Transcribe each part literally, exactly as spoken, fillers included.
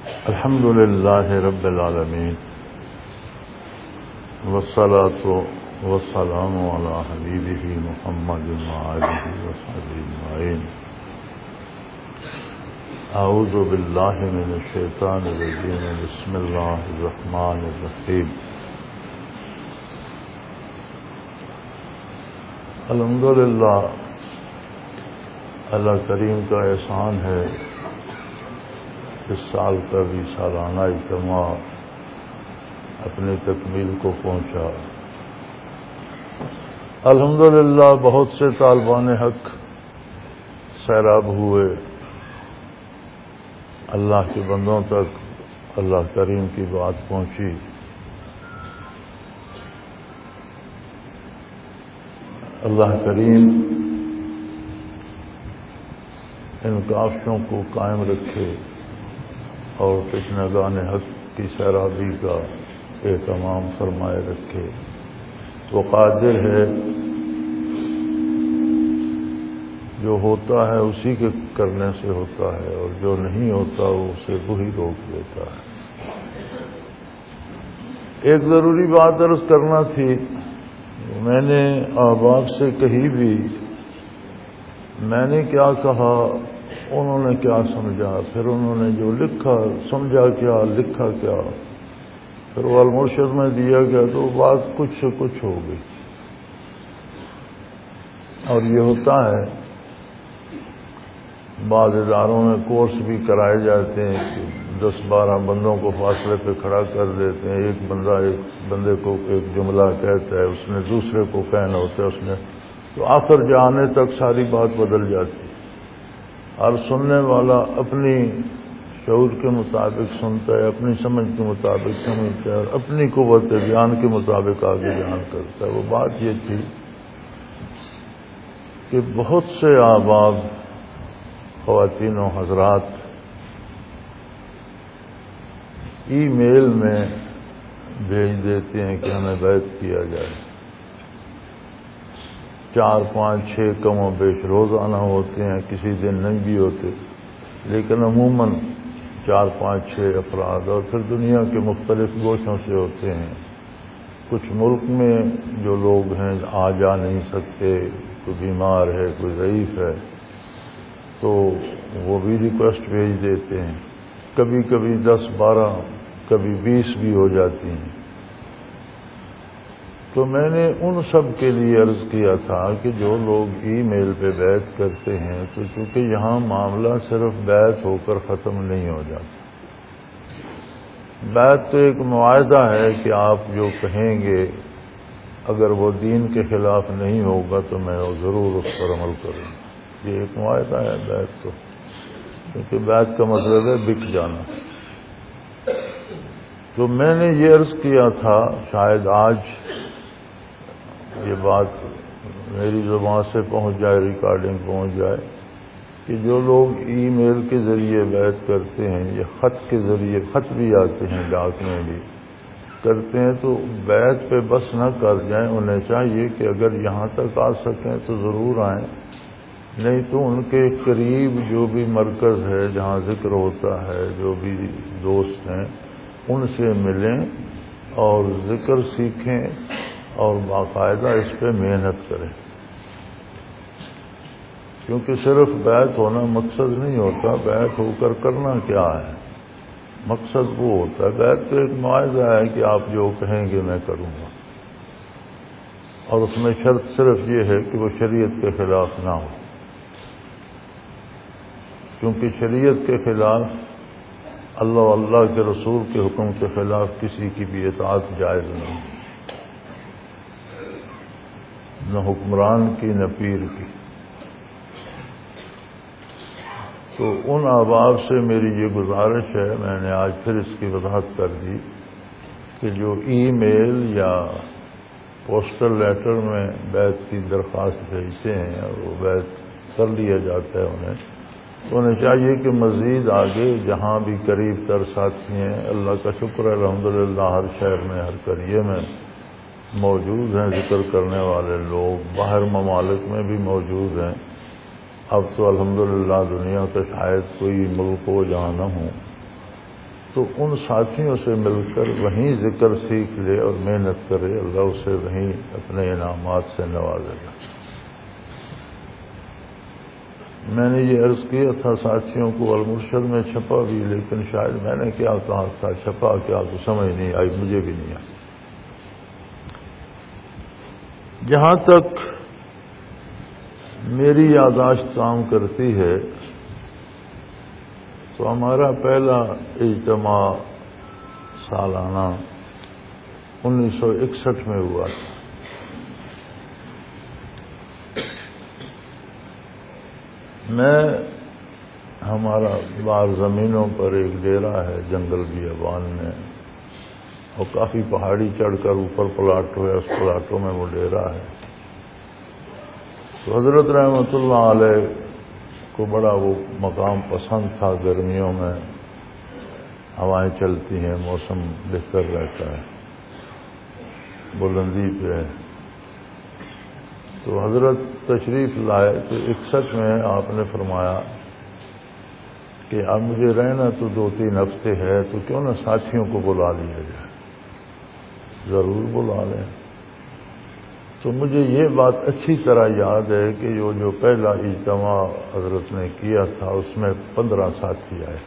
الحمد للہ رب العالمین والصلاة والسلام علی حبیبہ محمد وآلہ وصحبہ اجمعین. اعوذ باللہ من الشیطان الرجیم. بسم اللہ الرحمن الرحیم. الحمدللہ اللہ کریم کا احسان ہے اس سال کا بھی سالانہ اجتماع اپنی تکمیل کو پہنچا. الحمدللہ بہت سے طالبان حق سیراب ہوئے. اللہ کے بندوں تک اللہ کریم کی بات پہنچی. اللہ کریم ان کافشوں کو قائم رکھے اور تشنگان حق کی سیرابی کا اہتمام فرمائے رکھے. وہ قادر ہے، جو ہوتا ہے اسی کے کرنے سے ہوتا ہے، اور جو نہیں ہوتا وہ اسے وہی روک دیتا ہے. ایک ضروری بات عرض کرنا تھی. میں نے احباب سے کہی بھی، میں نے کیا کہا، انہوں نے کیا سمجھا، پھر انہوں نے جو لکھا سمجھا کیا، لکھا کیا، پھر وہ المرشد میں دیا گیا تو بات کچھ سے کچھ ہو گئی. اور یہ ہوتا ہے بعض اداروں میں کورس بھی کرائے جاتے ہیں کہ دس بارہ بندوں کو فاصلے پہ کھڑا کر دیتے ہیں. ایک بندہ ایک بندے کو ایک جملہ کہتا ہے، اس نے دوسرے کو کہنا ہوتا ہے، اس نے تو آخر جانے تک ساری بات بدل جاتی ہے. اور سننے والا اپنی شعور کے مطابق سنتا ہے، اپنی سمجھ کے مطابق سمجھتا ہے، اور اپنی قوت بیان کے مطابق آگے بیان کرتا ہے. وہ بات یہ تھی کہ بہت سے احباب خواتین و حضرات ای میل میں بھیج دیتے ہیں کہ ہمیں بیعت کیا جائے. چار پانچ چھ کم و بیش روزانہ ہوتے ہیں، کسی دن نہیں بھی ہوتے، لیکن عموماً چار پانچ چھ افراد، اور پھر دنیا کے مختلف گوشوں سے ہوتے ہیں. کچھ ملک میں جو لوگ ہیں آ جا نہیں سکتے، کوئی بیمار ہے، کوئی ضعیف ہے، تو وہ بھی ریکویسٹ بھیج دیتے ہیں. کبھی کبھی دس بارہ کبھی بیس بھی ہو جاتی ہیں. تو میں نے ان سب کے لیے عرض کیا تھا کہ جو لوگ ای میل پہ بیعت کرتے ہیں، تو چونکہ یہاں معاملہ صرف بیعت ہو کر ختم نہیں ہو جاتا. بیعت تو ایک معاہدہ ہے کہ آپ جو کہیں گے اگر وہ دین کے خلاف نہیں ہوگا تو میں ضرور اس پر عمل کروں. یہ ایک معاہدہ ہے بیعت تو، کیونکہ بیعت کا مطلب ہے بک جانا. تو میں نے یہ عرض کیا تھا، شاید آج یہ بات میری زبان سے پہنچ جائے، ریکارڈنگ پہنچ جائے، کہ جو لوگ ای میل کے ذریعے بیعت کرتے ہیں یا خط کے ذریعے، خط بھی آتے ہیں ڈاک میں بھی کرتے ہیں، تو بیعت پہ بس نہ کر جائیں. انہیں چاہیے کہ اگر یہاں تک آ سکیں تو ضرور آئیں، نہیں تو ان کے قریب جو بھی مرکز ہے جہاں ذکر ہوتا ہے، جو بھی دوست ہیں ان سے ملیں اور ذکر سیکھیں اور باقاعدہ اس پہ محنت کریں. کیونکہ صرف بیعت ہونا مقصد نہیں ہوتا. بیعت ہو کر کرنا کیا ہے؟ مقصد وہ ہوتا ہے. بیعت تو ایک معاہدہ ہے کہ آپ جو کہیں گے میں کروں گا، اور اس میں شرط صرف یہ ہے کہ وہ شریعت کے خلاف نہ ہو. کیونکہ شریعت کے خلاف، اللہ و اللہ کے رسول کے حکم کے خلاف کسی کی بھی اطاعت جائز نہیں، نہ حکمران کی نہ پیر کی. تو ان احباب سے میری یہ گزارش ہے، میں نے آج پھر اس کی وضاحت کر دی، کہ جو ای میل یا پوسٹل لیٹر میں بیعت کی درخواست بھیجتے ہیں اور وہ بیعت کر لیا جاتا ہے انہیں، تو انہیں چاہیے کہ مزید آگے جہاں بھی قریب تر ساتھی ہیں، اللہ کا شکر ہے الحمدللہ ہر شہر میں ہر قریے میں موجود ہیں ذکر کرنے والے لوگ، باہر ممالک میں بھی موجود ہیں. اب تو الحمدللہ دنیا کا شاید کوئی ملک ہو جہاں نہ ہوں تو ان ساتھیوں سے مل کر وہیں ذکر سیکھ لے اور محنت کرے، اللہ اسے وہیں اپنے انعامات سے نوازے گا۔ میں نے یہ عرض کیا تھا ساتھیوں کو، المرشد میں چھپا بھی، لیکن شاید میں نے کیا کہا تھا، چھپا کیا تو سمجھ نہیں آئی، مجھے بھی نہیں آئی۔ جہاں تک میری یادداشت کام کرتی ہے تو ہمارا پہلا اجتماع سالانہ انیس سو اکسٹھ میں ہوا تھا۔ میں ہمارا بار زمینوں پر ایک ڈیرا ہے جنگل بیابان میں، اور کافی پہاڑی چڑھ کر اوپر پلاٹ ہوا، اس پلاٹوں میں وہ ڈیرا ہے۔ تو حضرت رحمت اللہ علیہ کو بڑا وہ مقام پسند تھا، گرمیوں میں ہوائیں چلتی ہیں، موسم بہتر رہتا ہے، بلندی پہ ہے۔ تو حضرت تشریف لائے تو اکسٹھ میں آپ نے فرمایا کہ اب مجھے رہنا تو دو تین ہفتے ہے، تو کیوں نہ ساتھیوں کو بلا لیا جائے، ضرور بلا لیں۔ تو مجھے یہ بات اچھی طرح یاد ہے کہ جو جو پہلا اجتماع حضرت نے کیا تھا اس میں پندرہ ساتھی آئے۔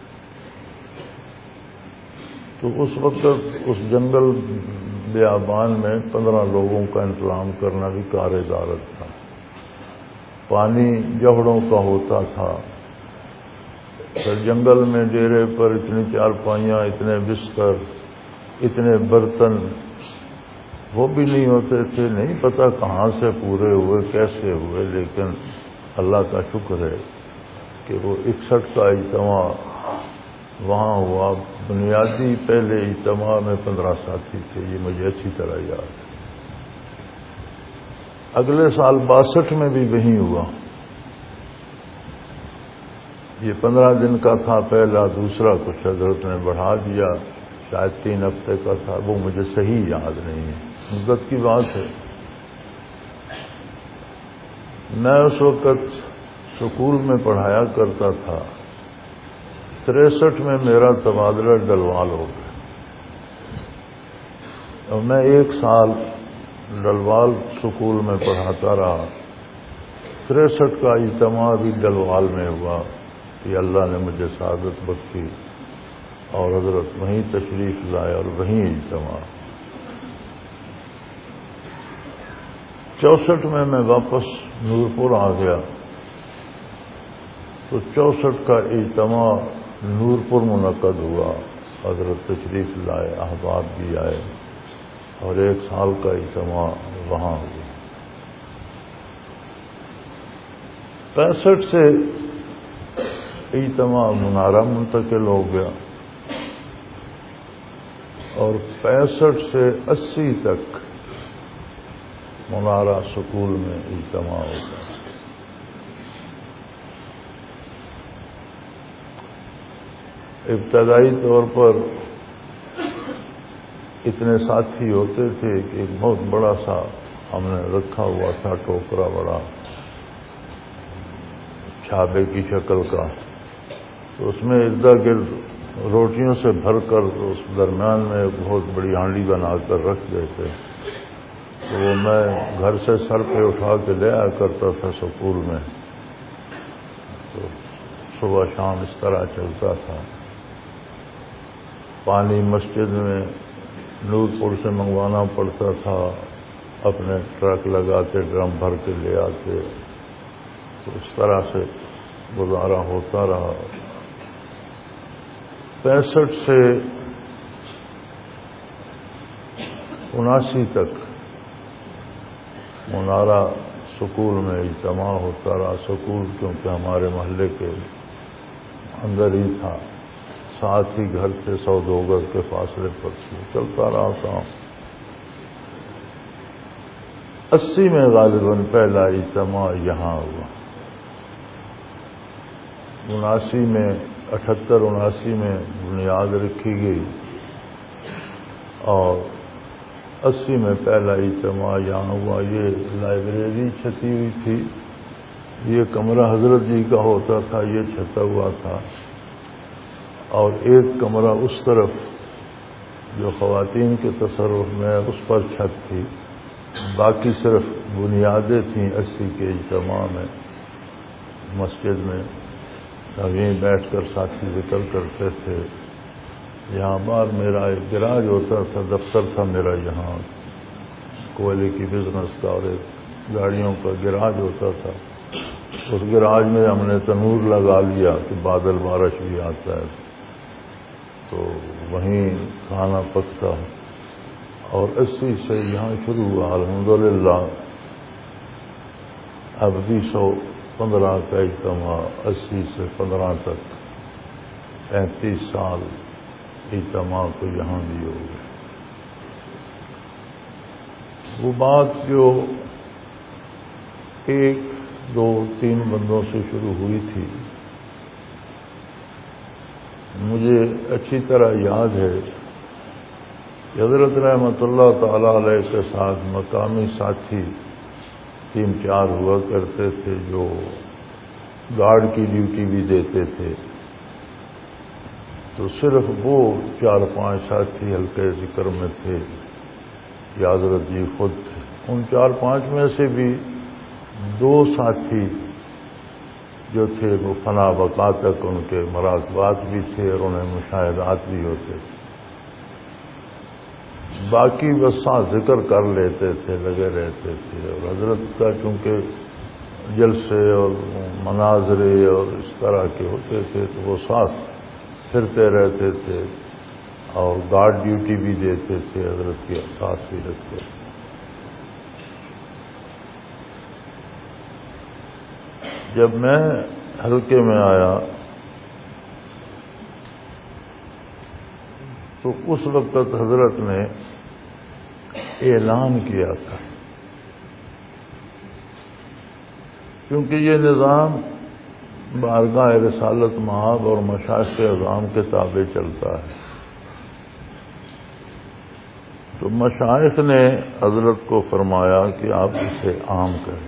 تو اس وقت اس جنگل بیابان میں پندرہ لوگوں کا انتظام کرنا بھی کار دارت تھا۔ پانی جوہڑوں کا ہوتا تھا، پھر جنگل میں ڈیرے پر اتنی چارپائیاں، اتنے بستر، اتنے برتن، وہ بھی نہیں ہوتے تھے، نہیں پتہ کہاں سے پورے ہوئے، کیسے ہوئے، لیکن اللہ کا شکر ہے کہ وہ اکسٹھ کا اجتماع وہاں ہوا۔ بنیادی پہلے اجتماع میں پندرہ ساتھی تھے، یہ مجھے اچھی طرح یاد ہے۔ اگلے سال باسٹھ میں بھی وہیں ہوا۔ یہ پندرہ دن کا تھا پہلا، دوسرا کچھ حضرت نے بڑھا دیا، شاید تین ہفتے کا تھا، وہ مجھے صحیح یاد نہیں ہے، مدت کی بات ہے۔ میں اس وقت سکول میں پڑھایا کرتا تھا۔ تریسٹھ میں میرا تبادلہ ڈلوال ہو گیا، اور میں ایک سال ڈلوال سکول میں پڑھاتا رہا۔ تریسٹھ کا اجتماع بھی ڈلوال میں ہوا کہ اللہ نے مجھے سعادت بخشی، اور حضرت وہیں تشریف لائے اور وہیں اجتماع۔ چونسٹھ میں میں واپس نورپور آ گیا، تو چونسٹھ کا اجتماع نورپور منعقد ہوا، حضرت تشریف لائے، احباب بھی آئے، اور ایک سال کا اجتماع وہاں ہوا۔ پینسٹھ سے اجتماع منارہ منتقل ہو گیا، اور پینسٹھ سے اسی تک منارہ سکول میں اجتماع ہو گیا۔ ابتدائی طور پر اتنے ساتھی ہوتے تھے کہ ایک بہت بڑا سا ہم نے رکھا ہوا تھا ٹوکرا، بڑا چھاپے کی شکل کا، تو اس میں ارد گرد روٹیوں سے بھر کر اس درمیان میں ایک بہت بڑی ہانڈی بنا کر رکھ دیتے، تو وہ میں گھر سے سر پہ اٹھا کے لے آیا کرتا تھا سکول میں، تو صبح شام اس طرح چلتا تھا۔ پانی مسجد میں نورپور سے منگوانا پڑتا تھا، اپنے ٹرک لگا کے ڈرم بھر کے لے آتے، تو اس طرح سے گزارا ہوتا رہا۔ پینسٹھ سے اناسی تک منارہ سکول میں اجتماع ہوتا رہا۔ سکول کیونکہ ہمارے محلے کے اندر ہی تھا، ساتھ ہی گھر سے سو دو گز کے فاصلے پر تھی، چلتا رہا کام۔ اسی میں غالباً پہلا اجتماع یہاں ہوا۔ اناسی میں اٹھہتر اناسی میں بنیاد رکھی گئی، اور اسی میں پہلا اجتماع یہاں ہوا۔ یہ لائبریری چھتی ہوئی تھی، یہ کمرہ حضرت جی کا ہوتا تھا، یہ چھتا ہوا تھا، اور ایک کمرہ اس طرف جو خواتین کے تصرف میں اس پر چھت تھی، باقی صرف بنیادیں تھیں اسی کے اجتماع میں مسجد میں. یہیں بیٹھ کر ساتھی ذکر کرتے تھے. یہاں بار میرا ایک گراج ہوتا تھا، دفتر تھا میرا یہاں، کوئلے کی بزنس کا، اور ایک گاڑیوں کا گراج ہوتا تھا. اس گراج میں ہم نے تنور لگا لیا کہ بادل بارش بھی آتا ہے تو وہیں کھانا پکتا. اور اسی سے یہاں شروع ہوا الحمدللہ. اب بھی سو پندرہ کا اجتماع، اسی سے پندرہ تک پینتیس سال اجتماع کو یہاں بھی ہو گئے. وہ بات جو ایک دو تین بندوں سے شروع ہوئی تھی، مجھے اچھی طرح یاد ہے کہ حضرت رحمۃ اللہ تعالی علیہ کے ساتھ مقامی ساتھی تین چار ہوا کرتے تھے جو گارڈ کی ڈیوٹی بھی دیتے تھے. تو صرف وہ چار پانچ ساتھی حلقے ذکر میں تھے یا حضرت جی خود تھے. ان چار پانچ میں سے بھی دو ساتھی جو تھے وہ فنا بقا تک ان کے مراقبات بھی تھے اور انہیں مشاہدات بھی ہوتے تھے. باقی بس ساتھ ذکر کر لیتے تھے، لگے رہتے تھے. اور حضرت کا چونکہ جلسے اور مناظرے اور اس طرح کے ہوتے تھے تو وہ ساتھ پھرتے رہتے تھے اور گارڈ ڈیوٹی بھی دیتے تھے، حضرت کے ساتھ بھی رکھتے تھے. جب میں حلقے میں آیا تو اس وقت حضرت نے اعلان کیا تھا، کیونکہ یہ نظام بارگاہ رسالت مآب اور مشائخ اعظام کے تابع چلتا ہے. تو مشائخ نے حضرت کو فرمایا کہ آپ اسے عام کریں.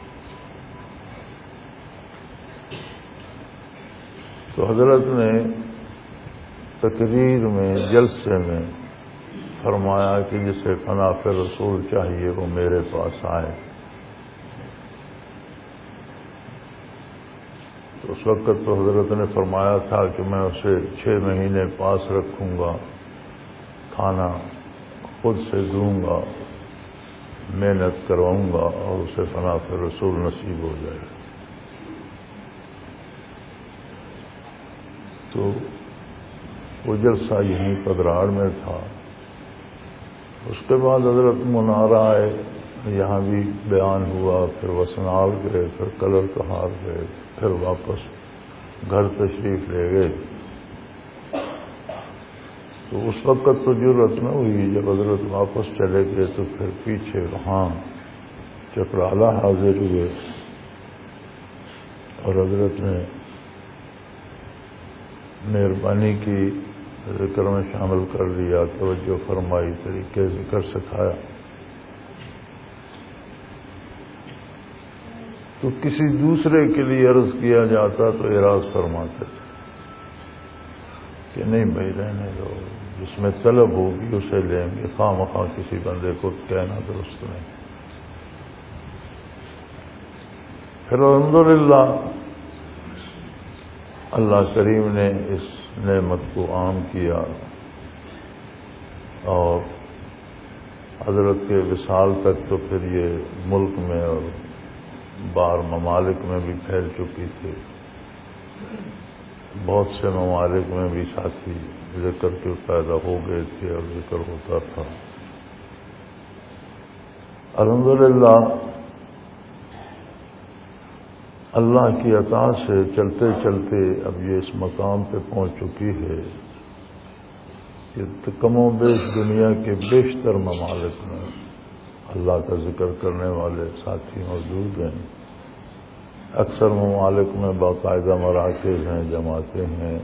تو حضرت نے تقریر میں جلسے میں فرمایا کہ جسے پناہ رسول چاہیے وہ میرے پاس آئے. تو اس وقت تو حضرت نے فرمایا تھا کہ میں اسے چھ مہینے پاس رکھوں گا، کھانا خود سے دوں گا، محنت کرواؤں گا اور اسے پناہ رسول نصیب ہو جائے. تو وہ جلسہ یہیں پدراڑ میں تھا. اس کے بعد حضرت منارہ آئے، یہاں بھی بیان ہوا، پھر وسنال گئے، پھر کلر کہار گئے، پھر واپس گھر تشریف لے گئے. تو اس وقت تو ضرورت نہ ہوئی. جب حضرت واپس چلے گئے تو پھر پیچھے وہاں چکرالہ حاضر ہوئے اور حضرت نے مہربانی کی، ذکر میں شامل کر لیا، توجہ فرمائی، طریقے ذکر سکھایا. تو کسی دوسرے کے لیے عرض کیا جاتا تو اعراض فرماتے تھے کہ نہیں بھائی رہنے دو، جس میں طلب ہوگی اسے لیں گے، خواہ مخواہ کسی بندے کو کہنا درست نہیں. پھر الحمدللہ اللہ کریم نے اس نعمت کو عام کیا اور حضرت کے وصال تک تو پھر یہ ملک میں اور باہر ممالک میں بھی پھیل چکی تھی. بہت سے ممالک میں بھی ساتھی ذکر کے پیدا ہو گئے تھے اور ذکر ہوتا تھا. الحمدللہ اللہ کی عطا سے چلتے چلتے اب یہ اس مقام پہ پہنچ چکی ہے کہ کم و بیش دنیا کے بیشتر ممالک میں اللہ کا ذکر کرنے والے ساتھی موجود ہیں. اکثر ممالک میں باقاعدہ مراکز ہیں، جماعتیں ہیں.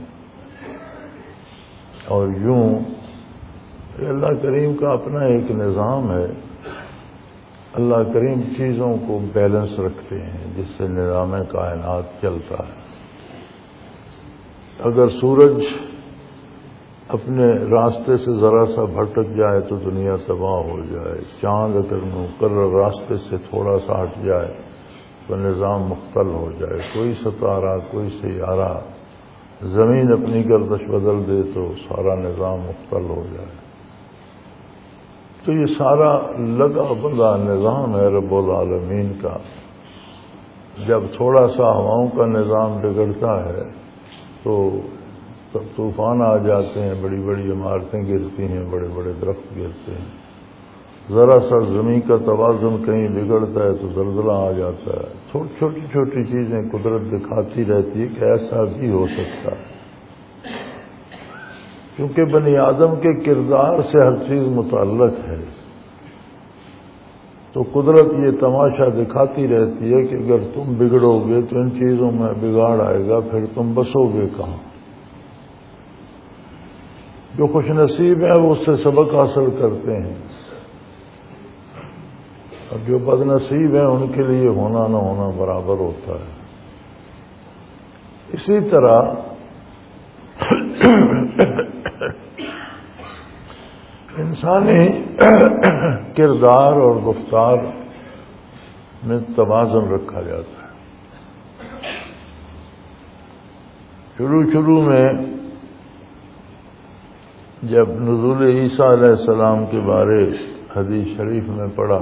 اور یوں یہ اللہ کریم کا اپنا ایک نظام ہے. اللہ کریم چیزوں کو بیلنس رکھتے ہیں جس سے نظام کائنات چلتا ہے. اگر سورج اپنے راستے سے ذرا سا بھٹک جائے تو دنیا تباہ ہو جائے. چاند اگر مقرر راستے سے تھوڑا سا ہٹ جائے تو نظام مختل ہو جائے. کوئی ستارہ، کوئی سیارہ زمین اپنی گردش بدل دے تو سارا نظام مختل ہو جائے. تو یہ سارا لگا بندہ نظام ہے رب العالمین کا. جب تھوڑا سا ہواؤں کا نظام بگڑتا ہے تو طوفان آ جاتے ہیں، بڑی بڑی عمارتیں گرتی ہیں، بڑے بڑے درخت گرتے ہیں. ذرا سا زمین کا توازن کہیں بگڑتا ہے تو زلزلہ آ جاتا ہے. چھوٹی چھوٹی چیزیں قدرت دکھاتی رہتی ہے کہ ایسا بھی ہو سکتا ہے. کیونکہ بنی آدم کے کردار سے ہر چیز متعلق ہے، تو قدرت یہ تماشا دکھاتی رہتی ہے کہ اگر تم بگڑو گے تو ان چیزوں میں بگاڑ آئے گا، پھر تم بسو گے کہاں. جو خوش نصیب ہیں وہ اس سے سبق حاصل کرتے ہیں، اور جو بد نصیب ہیں ان کے لیے ہونا نہ ہونا برابر ہوتا ہے. اسی طرح انسانی کردار اور گفتار میں توازن رکھا جاتا ہے. شروع شروع میں جب نزول عیسیٰ علیہ السلام کے بارے حدیث شریف میں پڑھا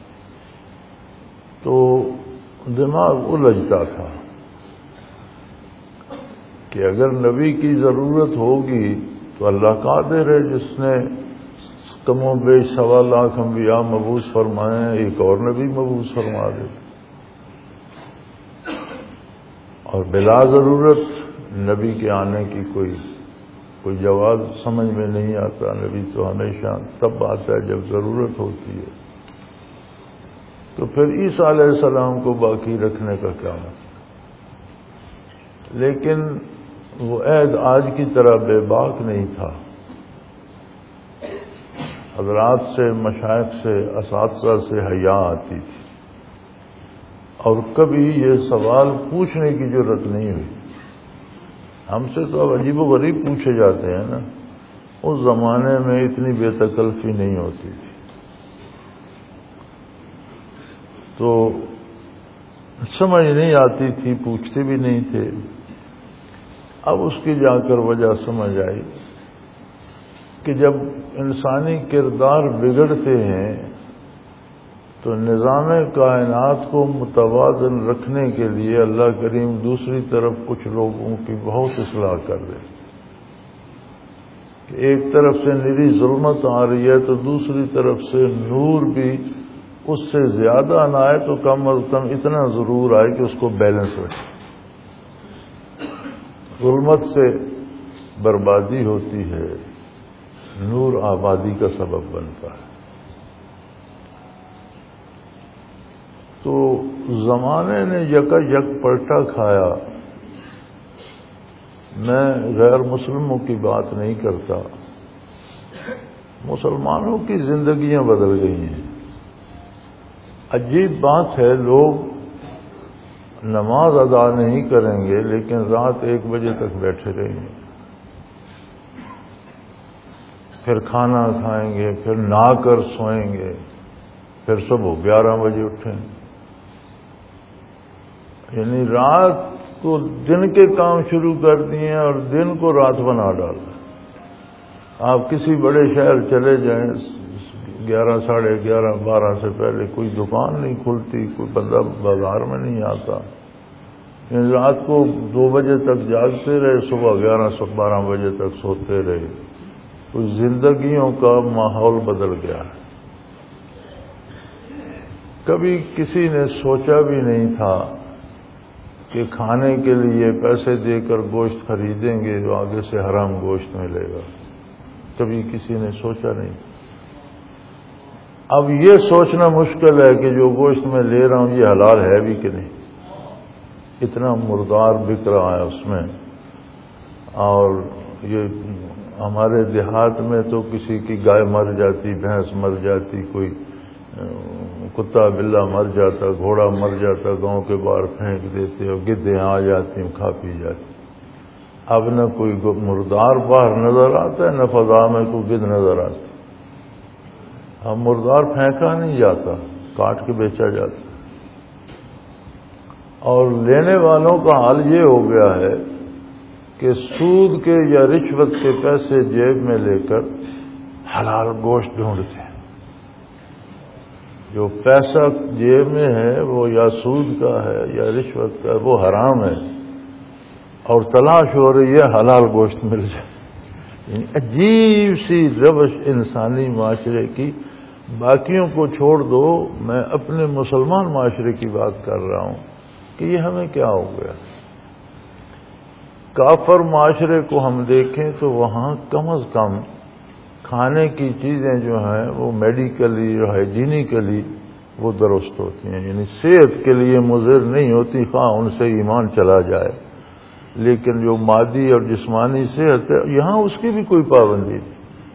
تو دماغ الجھتا تھا کہ اگر نبی کی ضرورت ہوگی تو اللہ قادر ہے جس نے کم و بیش سوا لاکھ انبیاء مبعوث فرمائے ہیں، ایک اور نبی مبعوث فرما دے. اور بلا ضرورت نبی کے آنے کی کوئی کوئی جواز سمجھ میں نہیں آتا. نبی تو ہمیشہ تب آتا ہے جب ضرورت ہوتی ہے. تو پھر عیسیٰ علیہ السلام کو باقی رکھنے کا کیا مطلب؟ لیکن وہ عہد آج کی طرح بے باک نہیں تھا. حضرات سے، مشائخ سے، اساتذہ سے حیا آتی تھی، اور کبھی یہ سوال پوچھنے کی ضرورت نہیں ہوئی. ہم سے تو اب عجیب و غریب پوچھے جاتے ہیں نا. اس زمانے میں اتنی بے تکلفی نہیں ہوتی تھی، تو سمجھ نہیں آتی تھی، پوچھتے بھی نہیں تھے. اب اس کی جا کر وجہ سمجھ آئی کہ جب انسانی کردار بگڑتے ہیں تو نظام کائنات کو متوازن رکھنے کے لیے اللہ کریم دوسری طرف کچھ لوگوں کی بہت اصلاح کر دے. کہ ایک طرف سے نری ظلمت آ رہی ہے تو دوسری طرف سے نور بھی اس سے زیادہ نہ آئے تو کم از کم اتنا ضرور آئے کہ اس کو بیلنس رکھے. ظلمت سے بربادی ہوتی ہے، نور آبادی کا سبب بنتا ہے. تو زمانے نے یکا یک پلٹا کھایا. میں غیر مسلموں کی بات نہیں کرتا، مسلمانوں کی زندگیاں بدل گئی ہیں. عجیب بات ہے، لوگ نماز ادا نہیں کریں گے لیکن رات ایک بجے تک بیٹھے رہیں گے، پھر کھانا کھائیں گے، پھر نہا کر سوئیں گے، پھر صبح گیارہ بجے اٹھیں. یعنی رات کو دن کے کام شروع کر دیے اور دن کو رات بنا ڈالا. آپ کسی بڑے شہر چلے جائیں، گیارہ ساڑھے گیارہ بارہ سے پہلے کوئی دکان نہیں کھلتی، کوئی بندہ بازار میں نہیں آتا. یعنی رات کو دو بجے تک جاگتے رہے، صبح گیارہ سو بارہ بجے تک سوتے رہے. تو زندگیوں کا ماحول بدل گیا ہے. کبھی کسی نے سوچا بھی نہیں تھا کہ کھانے کے لیے پیسے دے کر گوشت خریدیں گے جو آگے سے حرام گوشت ملے گا. کبھی کسی نے سوچا نہیں. اب یہ سوچنا مشکل ہے کہ جو گوشت میں لے رہا ہوں یہ حلال ہے بھی کہ نہیں. اتنا مردار بک رہا ہے اس میں. اور یہ ہمارے دیہات میں تو کسی کی گائے مر جاتی، بھینس مر جاتی، کوئی کتا بلا مر جاتا، گھوڑا مر جاتا، گاؤں کے باہر پھینک دیتے اور گدھیں آ جاتی کھا پی جاتی. اب نہ کوئی مردار باہر نظر آتا ہے، نہ فضا میں کوئی گدھ نظر آتا ہے۔ اب مردار پھینکا نہیں جاتا، کاٹ کے بیچا جاتا، اور لینے والوں کا حال یہ ہو گیا ہے کہ سود کے یا رشوت کے پیسے جیب میں لے کر حلال گوشت ڈھونڈتے ہیں۔ جو پیسہ جیب میں ہے وہ یا سود کا ہے یا رشوت کا ہے، وہ حرام ہے، اور تلاش ہو رہی ہے حلال گوشت مل جائے۔ یعنی عجیب سی روش انسانی معاشرے کی۔ باقیوں کو چھوڑ دو، میں اپنے مسلمان معاشرے کی بات کر رہا ہوں کہ یہ ہمیں کیا ہو گیا۔ کافر معاشرے کو ہم دیکھیں تو وہاں کم از کم کھانے کی چیزیں جو ہیں وہ میڈیکلی اور ہائیجینیکلی وہ درست ہوتی ہیں، یعنی صحت کے لیے مضر نہیں ہوتی، خواہ ان سے ایمان چلا جائے۔ لیکن جو مادی اور جسمانی صحت ہے، یہاں اس کی بھی کوئی پابندی نہیں۔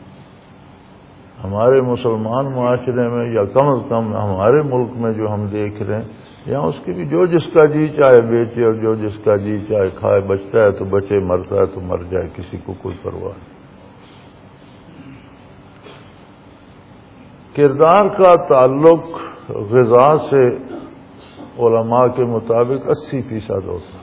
ہمارے مسلمان معاشرے میں یا کم از کم ہمارے ملک میں جو ہم دیکھ رہے ہیں، یہاں اس کی بھی جو جس کا جی چاہے بیچے اور جو جس کا جی چاہے کھائے، بچتا ہے تو بچے، مرتا ہے تو مر جائے، کسی کو کوئی پرواہ نہیں۔ کردار کا تعلق غذا سے علماء کے مطابق اسی فیصد ہوتا ہے۔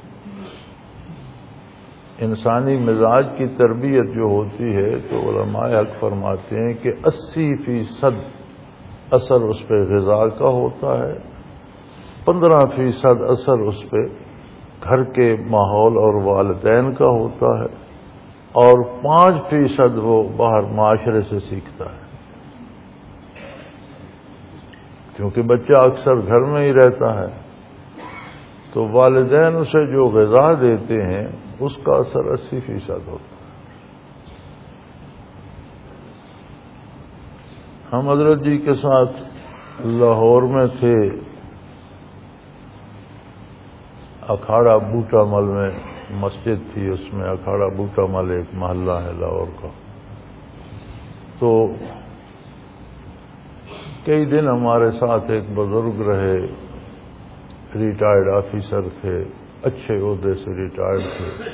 انسانی مزاج کی تربیت جو ہوتی ہے تو علماء حق فرماتے ہیں کہ اسی فیصد اثر اس پہ غذا کا ہوتا ہے، پندرہ فیصد اثر اس پہ گھر کے ماحول اور والدین کا ہوتا ہے، اور پانچ فیصد وہ باہر معاشرے سے سیکھتا ہے، کیونکہ بچہ اکثر گھر میں ہی رہتا ہے، تو والدین اسے جو غذا دیتے ہیں اس کا اثر اسی فیصد ہوتا ہے۔ ہم حضرت جی کے ساتھ لاہور میں تھے، اکھاڑا بوٹا مل میں مسجد تھی، اس میں اکھاڑا بوٹا مل ایک محلہ ہے لاہور کا۔ تو کئی دن ہمارے ساتھ ایک بزرگ رہے، ریٹائرڈ آفیسر تھے، اچھے عہدے سے ریٹائرڈ تھے۔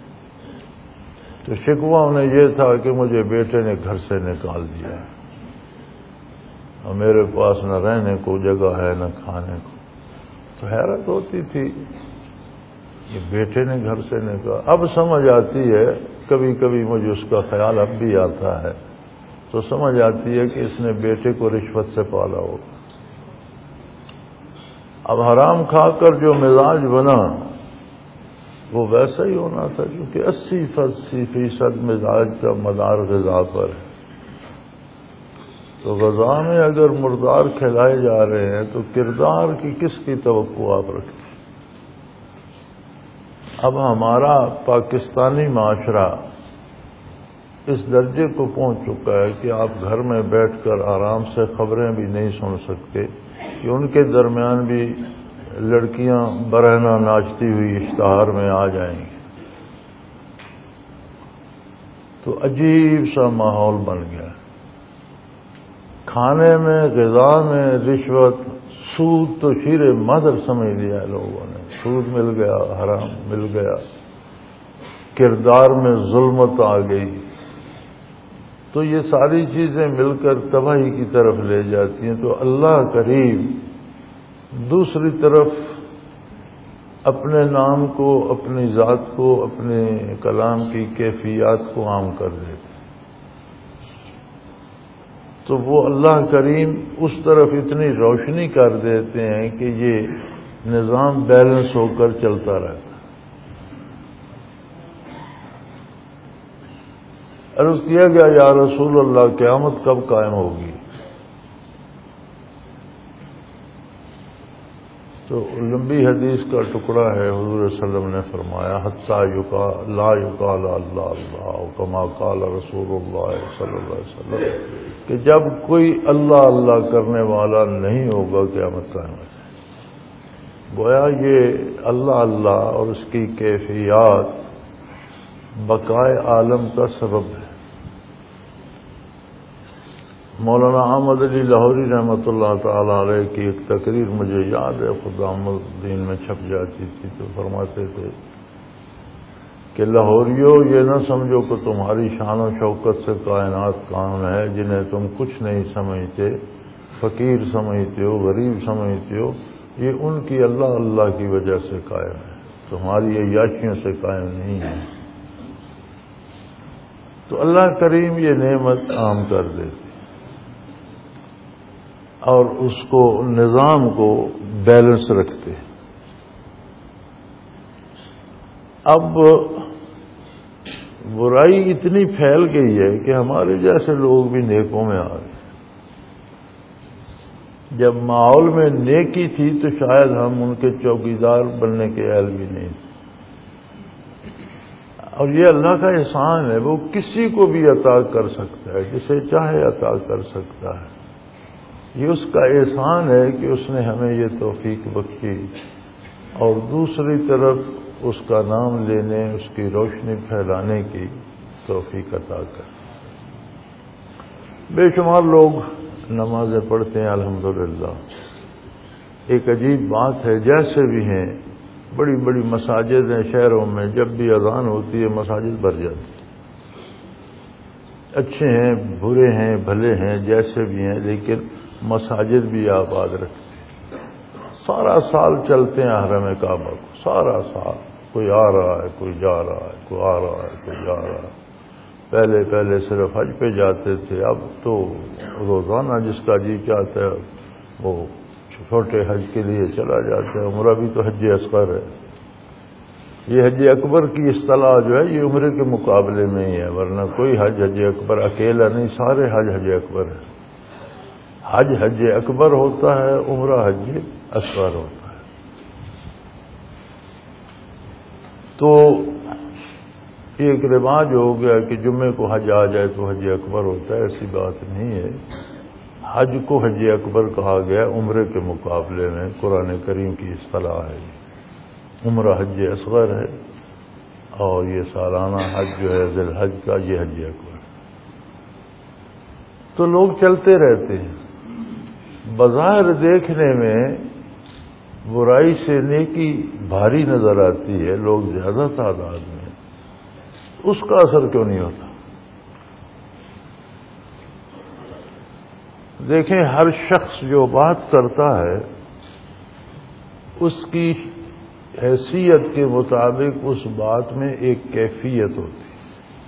تو شکوہ انہیں یہ تھا کہ مجھے بیٹے نے گھر سے نکال دیا، اور میرے پاس نہ رہنے کو جگہ ہے نہ کھانے کو۔ تو حیرت ہوتی تھی کہ بیٹے نے گھر سے نکالا۔ اب سمجھ آتی ہے، کبھی کبھی مجھے اس کا خیال اب بھی آتا ہے، تو سمجھ آتی ہے کہ اس نے بیٹے کو رشوت سے پالا ہوگا۔ اب حرام کھا کر جو مزاج بنا وہ ویسا ہی ہونا تھا، کیونکہ اسی فیصد مزاج کا مدار غذا پر ہے۔ تو غذا میں اگر مردار کھلائے جا رہے ہیں تو کردار کی کس کی توقع آپ رکھتے ہیں؟ اب ہمارا پاکستانی معاشرہ اس درجے کو پہنچ چکا ہے کہ آپ گھر میں بیٹھ کر آرام سے خبریں بھی نہیں سن سکتے کہ ان کے درمیان بھی لڑکیاں برہنہ ناچتی ہوئی اشتہار میں آ جائیں گی۔ تو عجیب سا ماحول بن گیا۔ کھانے میں، غذا میں رشوت، سود تو شیر مادر سمجھ لیا ہے لوگوں نے۔ سود مل گیا، حرام مل گیا، کردار میں ظلمت آ گئی۔ تو یہ ساری چیزیں مل کر تباہی کی طرف لے جاتی ہیں۔ تو اللہ کریم دوسری طرف اپنے نام کو، اپنی ذات کو، اپنے کلام کی کیفیات کو عام کر دیتے، تو وہ اللہ کریم اس طرف اتنی روشنی کر دیتے ہیں کہ یہ نظام بیلنس ہو کر چلتا رہتا ہے۔ عرض کیا گیا یا رسول اللہ قیامت کب قائم ہوگی؟ تو لمبی حدیث کا ٹکڑا ہے، حضور صلی اللہ علیہ وسلم نے فرمایا حتی یقا لا یقال اللہ اللہ کما قال رسول اللہ صلی اللہ علیہ وسلم، کہ جب کوئی اللہ اللہ کرنے والا نہیں ہوگا قیامت قائم ہے۔ گویا یہ اللہ اللہ اور اس کی کیفیات بقائے عالم کا سبب ہے۔ مولانا احمد علی لاہوری رحمۃ اللہ تعالی علیہ کی ایک تقریر مجھے یاد ہے، خدا الدین میں چھپ جاتی تھی، تو فرماتے تھے کہ لاہوریو یہ نہ سمجھو کہ تمہاری شان و شوکت سے کائنات قائم ہے، جنہیں تم کچھ نہیں سمجھتے، فقیر سمجھتے ہو، غریب سمجھتے ہو، یہ ان کی اللہ اللہ کی وجہ سے قائم ہے، تمہاری عیاشیوں سے قائم نہیں ہے۔ تو اللہ کریم یہ نعمت عام کر دیتے اور اس کو نظام کو بیلنس رکھتے۔ اب برائی اتنی پھیل گئی ہے کہ ہمارے جیسے لوگ بھی نیکوں میں آ گئے۔ جب ماحول میں نیکی تھی تو شاید ہم ان کے چوکیدار بننے کے اہل بھی نہیں تھے، اور یہ اللہ کا احسان ہے، وہ کسی کو بھی عطا کر سکتا ہے، جسے چاہے عطا کر سکتا ہے۔ یہ اس کا احسان ہے کہ اس نے ہمیں یہ توفیق بخشی، اور دوسری طرف اس کا نام لینے، اس کی روشنی پھیلانے کی توفیق عطا کر۔ بے شمار لوگ نمازیں پڑھتے ہیں الحمدللہ۔ ایک عجیب بات ہے، جیسے بھی ہیں بڑی بڑی مساجد ہیں شہروں میں، جب بھی اذان ہوتی ہے مساجد بھر جاتی ہیں، اچھے ہیں برے ہیں بھلے ہیں جیسے بھی ہیں، لیکن مساجد بھی آباد رکھتے ہیں۔ سارا سال چلتے ہیں حرم کعبہ کو، سارا سال کوئی آ رہا ہے کوئی جا رہا ہے، کوئی آ رہا ہے کوئی جا رہا ہے۔ پہلے پہلے صرف حج پہ جاتے تھے، اب تو روزانہ جس کا جی چاہتا ہے وہ چھوٹے حج کے لیے چلا جاتا ہے۔ عمرہ بھی تو حج اصغر ہے، یہ حج اکبر کی اصطلاح جو ہے یہ عمرے کے مقابلے میں ہی ہے، ورنہ کوئی حج حج اکبر اکیلا نہیں، سارے حج حج اکبر ہے۔ حج حج اکبر ہوتا ہے، عمرہ حج اصغر ہوتا ہے۔ تو ایک رواج ہو گیا کہ جمعے کو حج آ جائے تو حج اکبر ہوتا ہے، ایسی بات نہیں ہے۔ حج کو حج اکبر کہا گیا عمرے کے مقابلے میں، قرآن کریم کی اصطلاح ہے۔ عمرہ حج اصغر ہے، اور یہ سالانہ حج جو ہے ذی الحج کا، یہ حج اکبر۔ تو لوگ چلتے رہتے ہیں، بظاہر دیکھنے میں برائی سے نیکی بھاری نظر آتی ہے، لوگ زیادہ تعداد میں، اس کا اثر کیوں نہیں ہوتا؟ دیکھیں ہر شخص جو بات کرتا ہے اس کی حیثیت کے مطابق اس بات میں ایک کیفیت ہوتی ہے۔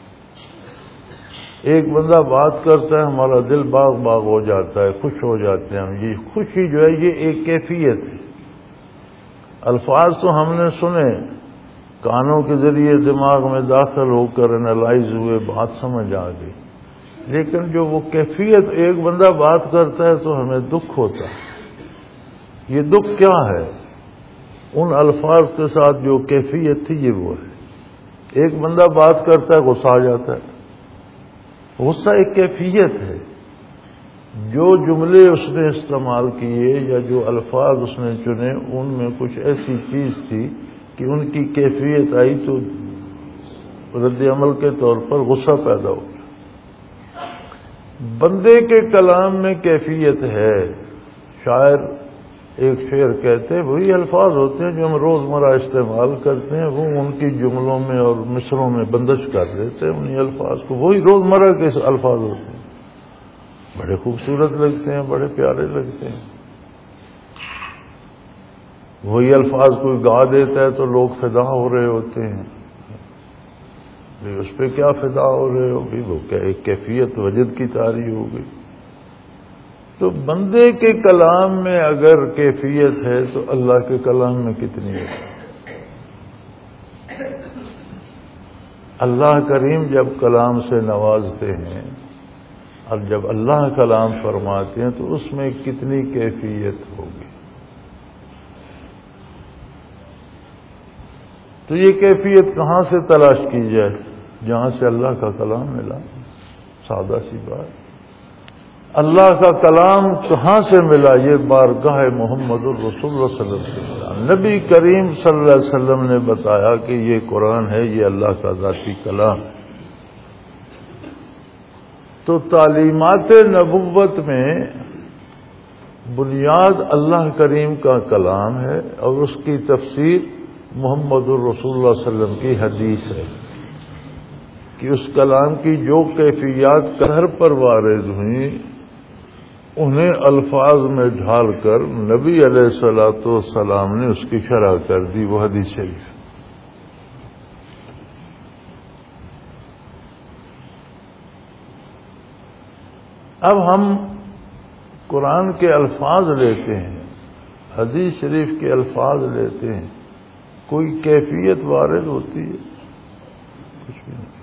ایک بندہ بات کرتا ہے ہمارا دل باغ باغ ہو جاتا ہے، خوش ہو جاتے ہیں ہم، یہ خوشی جو ہے یہ ایک کیفیت ہے۔ الفاظ تو ہم نے سنے، کانوں کے ذریعے دماغ میں داخل ہو کر انالائز ہوئے، بات سمجھ آ گئی، لیکن جو وہ کیفیت، ایک بندہ بات کرتا ہے تو ہمیں دکھ ہوتا ہے۔ یہ دکھ کیا ہے؟ ان الفاظ کے ساتھ جو کیفیت تھی یہ وہ ہے۔ ایک بندہ بات کرتا ہے غصہ آ جاتا ہے، غصہ ایک کیفیت ہے۔ جو جملے اس نے استعمال کیے یا جو الفاظ اس نے چنے، ان میں کچھ ایسی چیز تھی کہ ان کی کیفیت آئی تو رد عمل کے طور پر غصہ پیدا ہو گیا۔ بندے کے کلام میں کیفیت ہے۔ شاعر ایک شعر کہتے ہیں، وہی الفاظ ہوتے ہیں جو ہم روزمرہ استعمال کرتے ہیں، وہ ان کی جملوں میں اور مصروں میں بندش کر دیتے ہیں انہی الفاظ کو، وہی روزمرہ کے الفاظ ہوتے ہیں، بڑے خوبصورت لگتے ہیں، بڑے پیارے لگتے ہیں۔ وہی الفاظ کوئی گا دیتا ہے تو لوگ فدا ہو رہے ہوتے ہیں، اس پہ کیا فدا ہو رہے ہو بھی، وہ کیا ایک کیفیت وجد کی تعریف ہو گئی۔ تو بندے کے کلام میں اگر کیفیت ہے تو اللہ کے کلام میں کتنی ہے؟ اللہ کریم جب کلام سے نوازتے ہیں اور جب اللہ کلام فرماتے ہیں تو اس میں کتنی کیفیت ہوگی۔ تو یہ کیفیت کہاں سے تلاش کی جائے؟ جہاں سے اللہ کا کلام ملا، سادہ سی بات۔ اللہ کا کلام کہاں سے ملا؟ یہ بارگاہ محمد الرسول اللہ صلی اللہ علیہ وسلم، نبی کریم صلی اللہ علیہ وسلم نے بتایا کہ یہ قرآن ہے، یہ اللہ کا ذاتی کلام ہے۔ تو تعلیمات نبوت میں بنیاد اللہ کریم کا کلام ہے، اور اس کی تفسیر محمد الرسول اللہ صلی اللہ علیہ وسلم کی حدیث ہے کہ اس کلام کی جو کیفیات گھر پر وارد ہوئیں انہیں الفاظ میں ڈھال کر نبی علیہ الصلوۃ والسلام نے اس کی شرح کر دی، وہ حدیث شریف۔ اب ہم قرآن کے الفاظ لیتے ہیں، حدیث شریف کے الفاظ لیتے ہیں، کوئی کیفیت وارد ہوتی ہے؟ کچھ بھی نہیں۔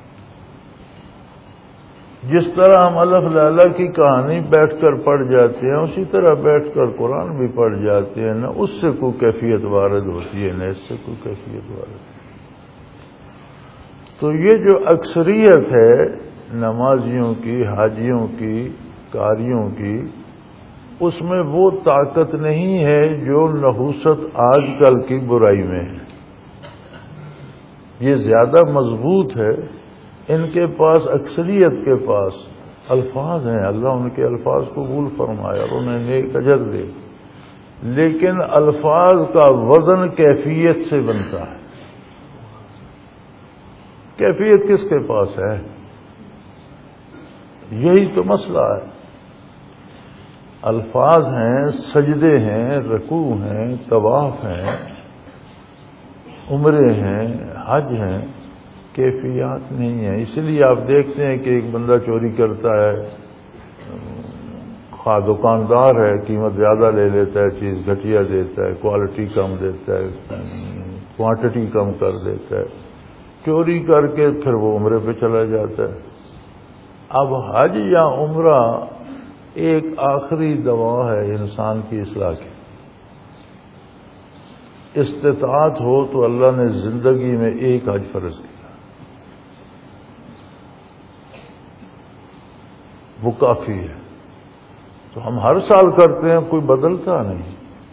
جس طرح ہم الف لالہ کی کہانی بیٹھ کر پڑھ جاتے ہیں اسی طرح بیٹھ کر قرآن بھی پڑھ جاتے ہیں، نہ اس سے کوئی کیفیت وارد ہوتی ہے نہ اس سے کوئی کیفیت وارد ہوتی ہے۔ تو یہ جو اکثریت ہے نمازیوں کی، حاجیوں کی، قاریوں کی، اس میں وہ طاقت نہیں ہے جو نحوست آج کل کی برائی میں ہے۔ یہ زیادہ مضبوط ہے۔ ان کے پاس، اکثریت کے پاس الفاظ ہیں، اللہ ان کے الفاظ قبول فرمایا اور انہیں نیک اجر دے، لیکن الفاظ کا وزن کیفیت سے بنتا ہے۔ کیفیت کس کے پاس ہے؟ یہی تو مسئلہ ہے۔ الفاظ ہیں، سجدے ہیں، رکوع ہیں، طواف ہیں، عمرے ہیں، حج ہیں، کیفیات نہیں ہے۔ اس لیے آپ دیکھتے ہیں کہ ایک بندہ چوری کرتا ہے، خواہ دکاندار ہے، قیمت زیادہ لے لیتا ہے، چیز گھٹیا دیتا ہے، کوالٹی کم دیتا ہے، کوانٹٹی کم کر دیتا ہے، چوری کر کے پھر وہ عمرے پہ چلا جاتا ہے۔ اب حج یا عمرہ ایک آخری دوا ہے انسان کی اصلاح کی۔ استطاعت ہو تو اللہ نے زندگی میں ایک حج فرض کیا، وہ کافی ہے۔ تو ہم ہر سال کرتے ہیں، کوئی بدلتا نہیں،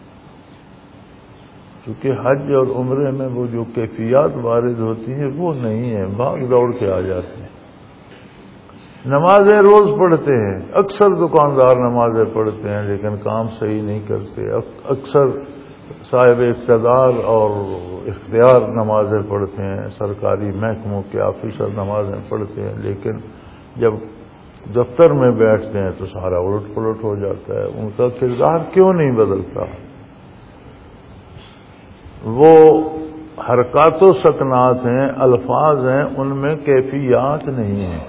کیونکہ حج اور عمرے میں وہ جو کیفیات وارد ہوتی ہیں وہ نہیں ہیں، بھاگ دوڑ کے آ جاتے ہیں۔ نمازیں روز پڑھتے ہیں، اکثر دکاندار نمازیں پڑھتے ہیں لیکن کام صحیح نہیں کرتے، اکثر صاحب اقتدار اور اختیار نمازیں پڑھتے ہیں، سرکاری محکموں کے آفیسر نمازیں پڑھتے ہیں، لیکن جب دفتر میں بیٹھتے ہیں تو سارا الٹ پلٹ ہو جاتا ہے۔ ان کا کردار کیوں نہیں بدلتا؟ وہ حرکات و سکنات ہیں، الفاظ ہیں، ان میں کیفیات نہیں ہیں۔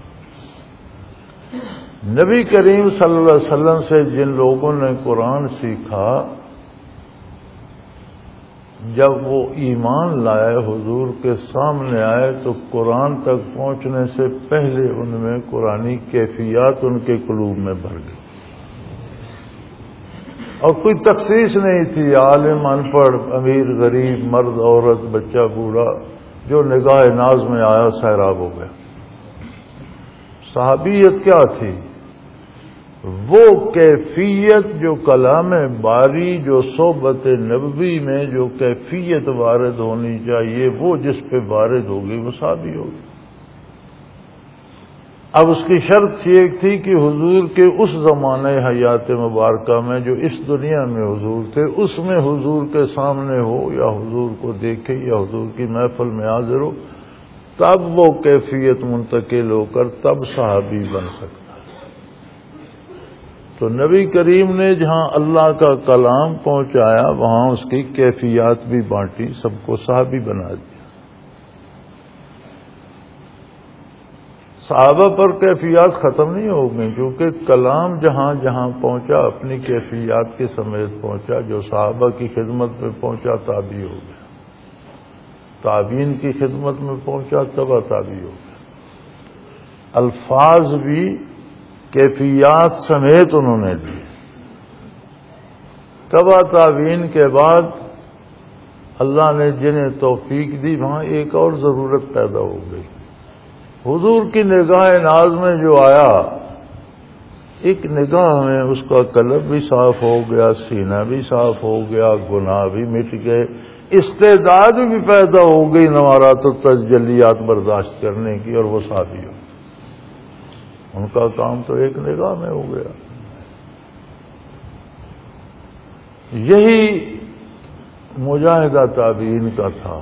نبی کریم صلی اللہ علیہ وسلم سے جن لوگوں نے قرآن سیکھا، جب وہ ایمان لائے، حضور کے سامنے آئے تو قرآن تک پہنچنے سے پہلے ان میں قرآنی کیفیات ان کے قلوب میں بھر گئی، اور کوئی تخصیص نہیں تھی، عالم، ان پڑھ، امیر، غریب، مرد، عورت، بچہ، بوڑھا، جو نگاہ ناز میں آیا سیراب ہو گیا۔ صحابیت کیا تھی؟ وہ کیفیت جو کلام باری، جو صحبت نبوی میں جو کیفیت وارد ہونی چاہیے، وہ جس پہ وارد ہوگی وہ صحابی ہوگی۔ اب اس کی شرط یہ تھی کہ حضور کے اس زمانے حیات مبارکہ میں جو اس دنیا میں حضور تھے، اس میں حضور کے سامنے ہو یا حضور کو دیکھے یا حضور کی محفل میں حاضر ہو، تب وہ کیفیت منتقل ہو کر تب صحابی بن سکتا۔ تو نبی کریم نے جہاں اللہ کا کلام پہنچایا وہاں اس کی کیفیات بھی بانٹی، سب کو صحابی بنا دیا۔ صحابہ پر کیفیات ختم نہیں ہو گئی، کیونکہ کلام جہاں جہاں پہنچا اپنی کیفیات کے سمیت پہنچا۔ جو صحابہ کی خدمت میں پہنچا تابعی ہو گیا، تابعین کی خدمت میں پہنچا تبع تابعی ہو گیا۔ الفاظ بھی کیفیات سمیت انہوں نے دی۔ تبع تابعین کے بعد اللہ نے جنہیں توفیق دی وہاں ایک اور ضرورت پیدا ہو گئی۔ حضور کی نگاہ ناز میں جو آیا، ایک نگاہ میں اس کا قلب بھی صاف ہو گیا، سینہ بھی صاف ہو گیا، گناہ بھی مٹ گئے، استعداد بھی پیدا ہو گئی نوارات و تجلیات برداشت کرنے کی، اور وہ صحابی ہو۔ ان کا کام تو ایک نگاہ میں ہو گیا۔ یہی مجاہدہ تابعین کا تھا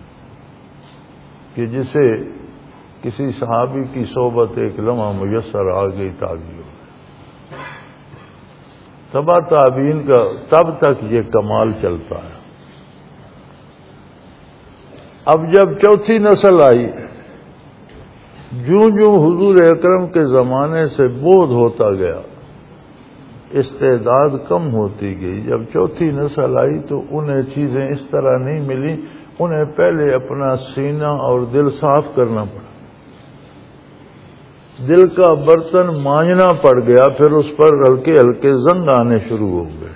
کہ جسے کسی صحابی کی صحبت ایک لمحہ میسر آ گئی تابعی ہو گئی. تبا تابعین کا تب تک یہ کمال چلتا ہے. اب جب چوتھی نسل آئی، جوں جوں حضور اکرم کے زمانے سے بودھ ہوتا گیا، استعداد کم ہوتی گئی. جب چوتھی نسل آئی تو انہیں چیزیں اس طرح نہیں ملی، انہیں پہلے اپنا سینہ اور دل صاف کرنا پڑا. دل کا برتن مانجنا پڑ گیا، پھر اس پر ہلکے ہلکے زنگ آنے شروع ہو گئے.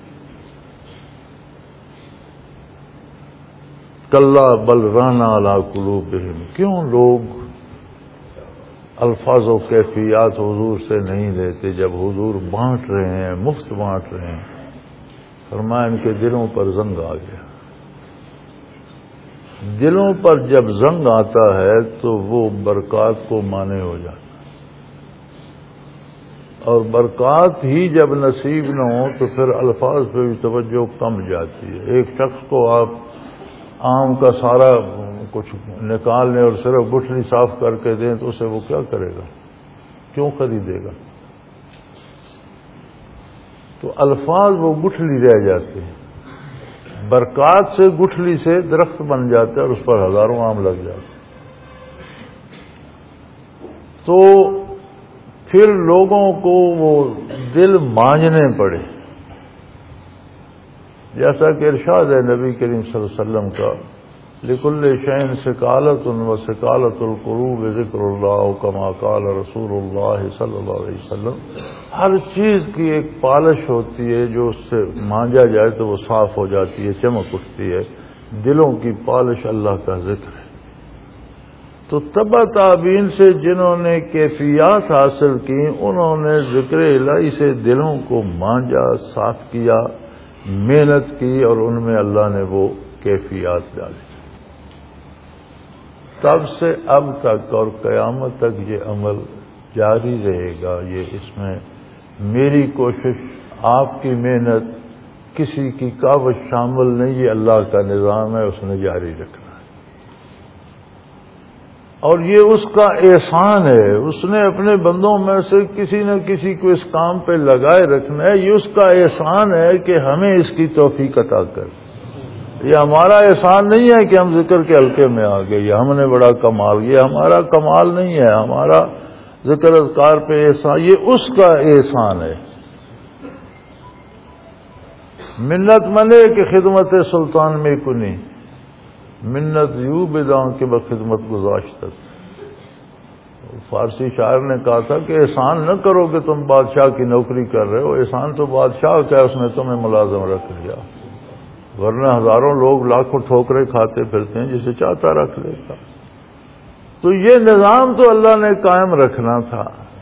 کلا بل رانا علی قلوبہم، کیوں لوگ الفاظ و کیفیات حضور سے نہیں لیتے جب حضور بانٹ رہے ہیں، مفت بانٹ رہے ہیں. فرمایا ان کے دلوں پر زنگ آ گیا. دلوں پر جب زنگ آتا ہے تو وہ برکات کو مانے ہو جاتا ہے، اور برکات ہی جب نصیب نہ ہو تو پھر الفاظ پہ بھی توجہ کم جاتی ہے. ایک شخص کو آپ آم کا سارا کچھ نکال لیں اور صرف گٹھلی صاف کر کے دیں تو اسے وہ کیا کرے گا، کیوں خریدے گا؟ تو الفاظ وہ گٹھلی رہ جاتے ہیں. برکات سے گٹھلی سے درخت بن جاتا ہے اور اس پر ہزاروں آم لگ جاتے ہیں. تو پھر لوگوں کو وہ دل مانجنے پڑے، جیسا کہ ارشاد ہے نبی کریم صلی اللہ علیہ وسلم کا، لِكُلِّ شَيْءٍ سِقَالَةٌ وَسِقَالَةُ الْقُلُوبِ ذِكْرُ اللَّهِ كَمَا قَالَ رسول اللہ صلی اللہ علیہ وسلم. ہر چیز کی ایک پالش ہوتی ہے، جو اس سے مانجا جائے تو وہ صاف ہو جاتی ہے، چمک اٹھتی ہے. دلوں کی پالش اللہ کا ذکر ہے. تو تبع تابعین سے جنہوں نے کیفیات حاصل کی، انہوں نے ذکر الہی سے دلوں کو مانجا، صاف کیا، محنت کی، اور ان میں اللہ نے وہ کیفیات ڈالی. تب سے اب تک اور قیامت تک یہ عمل جاری رہے گا. یہ اس میں میری کوشش، آپ کی محنت، کسی کی کاوش شامل نہیں. یہ اللہ کا نظام ہے، اس نے جاری رکھنا ہے. اور یہ اس کا احسان ہے، اس نے اپنے بندوں میں سے کسی نہ کسی کو اس کام پہ لگائے رکھنا ہے. یہ اس کا احسان ہے کہ ہمیں اس کی توفیق عطا کر. یہ ہمارا احسان نہیں ہے کہ ہم ذکر کے حلقے میں آ گئے، یہ ہم نے بڑا کمال. یہ ہمارا کمال نہیں ہے، ہمارا ذکر اذکار پہ احسان، یہ اس کا احسان ہے. منت منے کہ خدمت سلطان میں کنی، منت یوں بداں کہ بخدمت گزاشت. فارسی شاعر نے کہا تھا کہ احسان نہ کرو کہ تم بادشاہ کی نوکری کر رہے ہو، احسان تو بادشاہ کا ہے، اس نے تمہیں ملازم رکھ لیا. ورنہ ہزاروں لوگ لاکھوں ٹھوکریں کھاتے پھرتے ہیں، جسے چاہتا رکھ لیتا. تو یہ نظام تو اللہ نے قائم رکھنا تھا.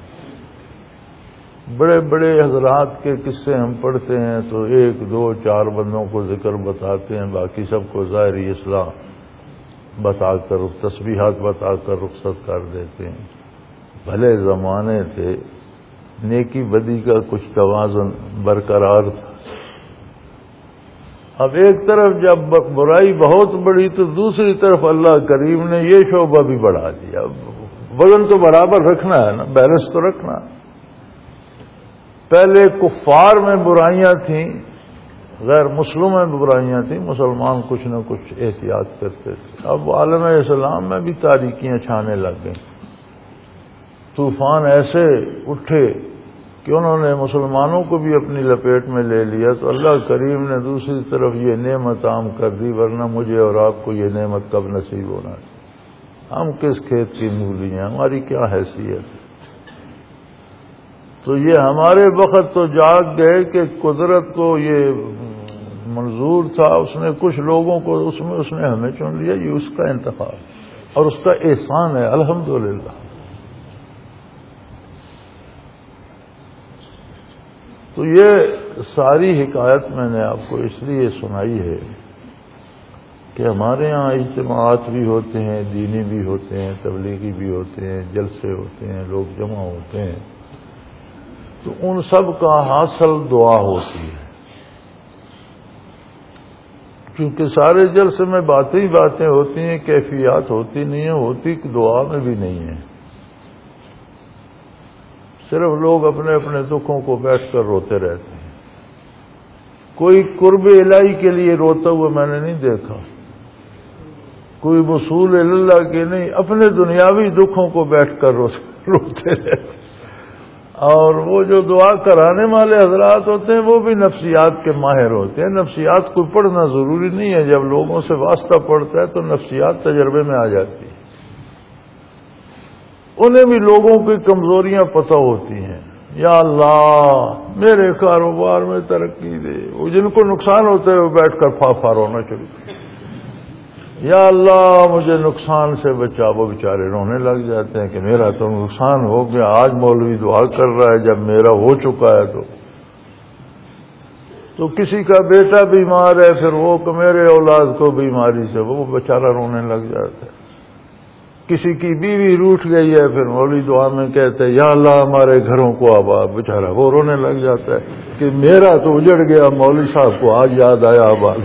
بڑے بڑے حضرات کے قصے ہم پڑھتے ہیں تو ایک دو چار بندوں کو ذکر بتاتے ہیں، باقی سب کو ظاہری اصلاح بتا کر، تسبیحات بتا کر رخصت کر دیتے ہیں. بھلے زمانے تھے، نیکی بدی کا کچھ توازن برقرار تھا. اب ایک طرف جب برائی بہت بڑی تو دوسری طرف اللہ کریم نے یہ شعبہ بھی بڑھا دیا. وزن تو برابر رکھنا ہے نا، بیلنس تو رکھنا. پہلے کفار میں برائیاں تھیں، غیر مسلموں میں برائیاں تھیں، مسلمان کچھ نہ کچھ احتیاط کرتے تھے. اب عالم اسلام میں بھی تاریکیاں چھانے لگ گئیں. طوفان ایسے اٹھے کہ انہوں نے مسلمانوں کو بھی اپنی لپیٹ میں لے لیا. تو اللہ کریم نے دوسری طرف یہ نعمت عام کر دی، ورنہ مجھے اور آپ کو یہ نعمت کب نصیب ہونا ہے؟ ہم کس کھیت کی مولی ہیں، ہماری کیا حیثیت ہے؟ تو یہ ہمارے وقت تو جاگ گئے کہ قدرت کو یہ منظور تھا، اس نے کچھ لوگوں کو اس میں اس نے ہمیں چن لیا. یہ اس کا انتخاب اور اس کا احسان ہے، الحمدللہ. تو یہ ساری حکایت میں نے آپ کو اس لیے سنائی ہے کہ ہمارے ہاں اجتماعات بھی ہوتے ہیں، دینی بھی ہوتے ہیں، تبلیغی بھی ہوتے ہیں، جلسے ہوتے ہیں، لوگ جمع ہوتے ہیں. تو ان سب کا حاصل دعا ہوتی ہے. کیونکہ سارے جلسے میں باتیں ہی باتیں ہوتی ہیں، کیفیات ہوتی نہیں ہیں، ہوتی دعا میں بھی نہیں ہے. صرف لوگ اپنے اپنے دکھوں کو بیٹھ کر روتے رہتے ہیں. کوئی قرب الہی کے لیے روتا ہوا میں نے نہیں دیکھا، کوئی وصول اللہ کے نہیں، اپنے دنیاوی دکھوں کو بیٹھ کر روتے رہتے. اور وہ جو دعا کرانے والے حضرات ہوتے ہیں وہ بھی نفسیات کے ماہر ہوتے ہیں. نفسیات کو پڑھنا ضروری نہیں ہے، جب لوگوں سے واسطہ پڑتا ہے تو نفسیات تجربے میں آ جاتی ہے. انہیں بھی لوگوں کی کمزوریاں پتہ ہوتی ہیں. یا اللہ میرے کاروبار میں ترقی دے. وہ جن کو نقصان ہوتا ہے وہ بیٹھ کر پھاپھا رونا شروع کرتے. یا اللہ مجھے نقصان سے بچا. وہ بیچارے رونے لگ جاتے ہیں کہ میرا تو نقصان ہو گیا، آج مولوی دعا کر رہا ہے، جب میرا ہو چکا ہے تو تو کسی کا بیٹا بیمار ہے، پھر وہ کہ میرے اولاد کو بیماری سے، وہ بیچارہ رونے لگ جاتا ہے. کسی کی بیوی روٹھ گئی ہے، پھر مولوی دعا میں کہتے ہیں یا اللہ ہمارے گھروں کو آباد. بیچارہ وہ رونے لگ جاتا ہے کہ میرا تو اجڑ گیا، مولوی صاحب کو آج یاد آیا آباد.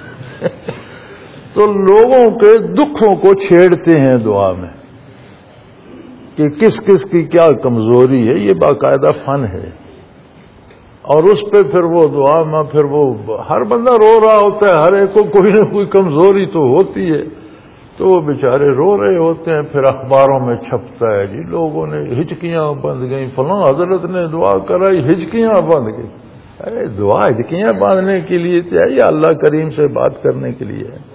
تو لوگوں کے دکھوں کو چھیڑتے ہیں دعا میں کہ کس کس کی کیا کمزوری ہے. یہ باقاعدہ فن ہے. اور اس پہ پھر وہ دعا میں پھر وہ ہر بندہ رو رہا ہوتا ہے، ہر ایک کو کوئی نہ کوئی کمزوری تو ہوتی ہے، تو وہ بیچارے رو رہے ہوتے ہیں. پھر اخباروں میں چھپتا ہے جی لوگوں نے ہچکیاں بند گئیں، فلاں حضرت نے دعا کرائی ہچکیاں بند گئیں. ارے دعا ہچکیاں باندھنے کے لیے تھے یا اللہ کریم سے بات کرنے کے لیے ہے؟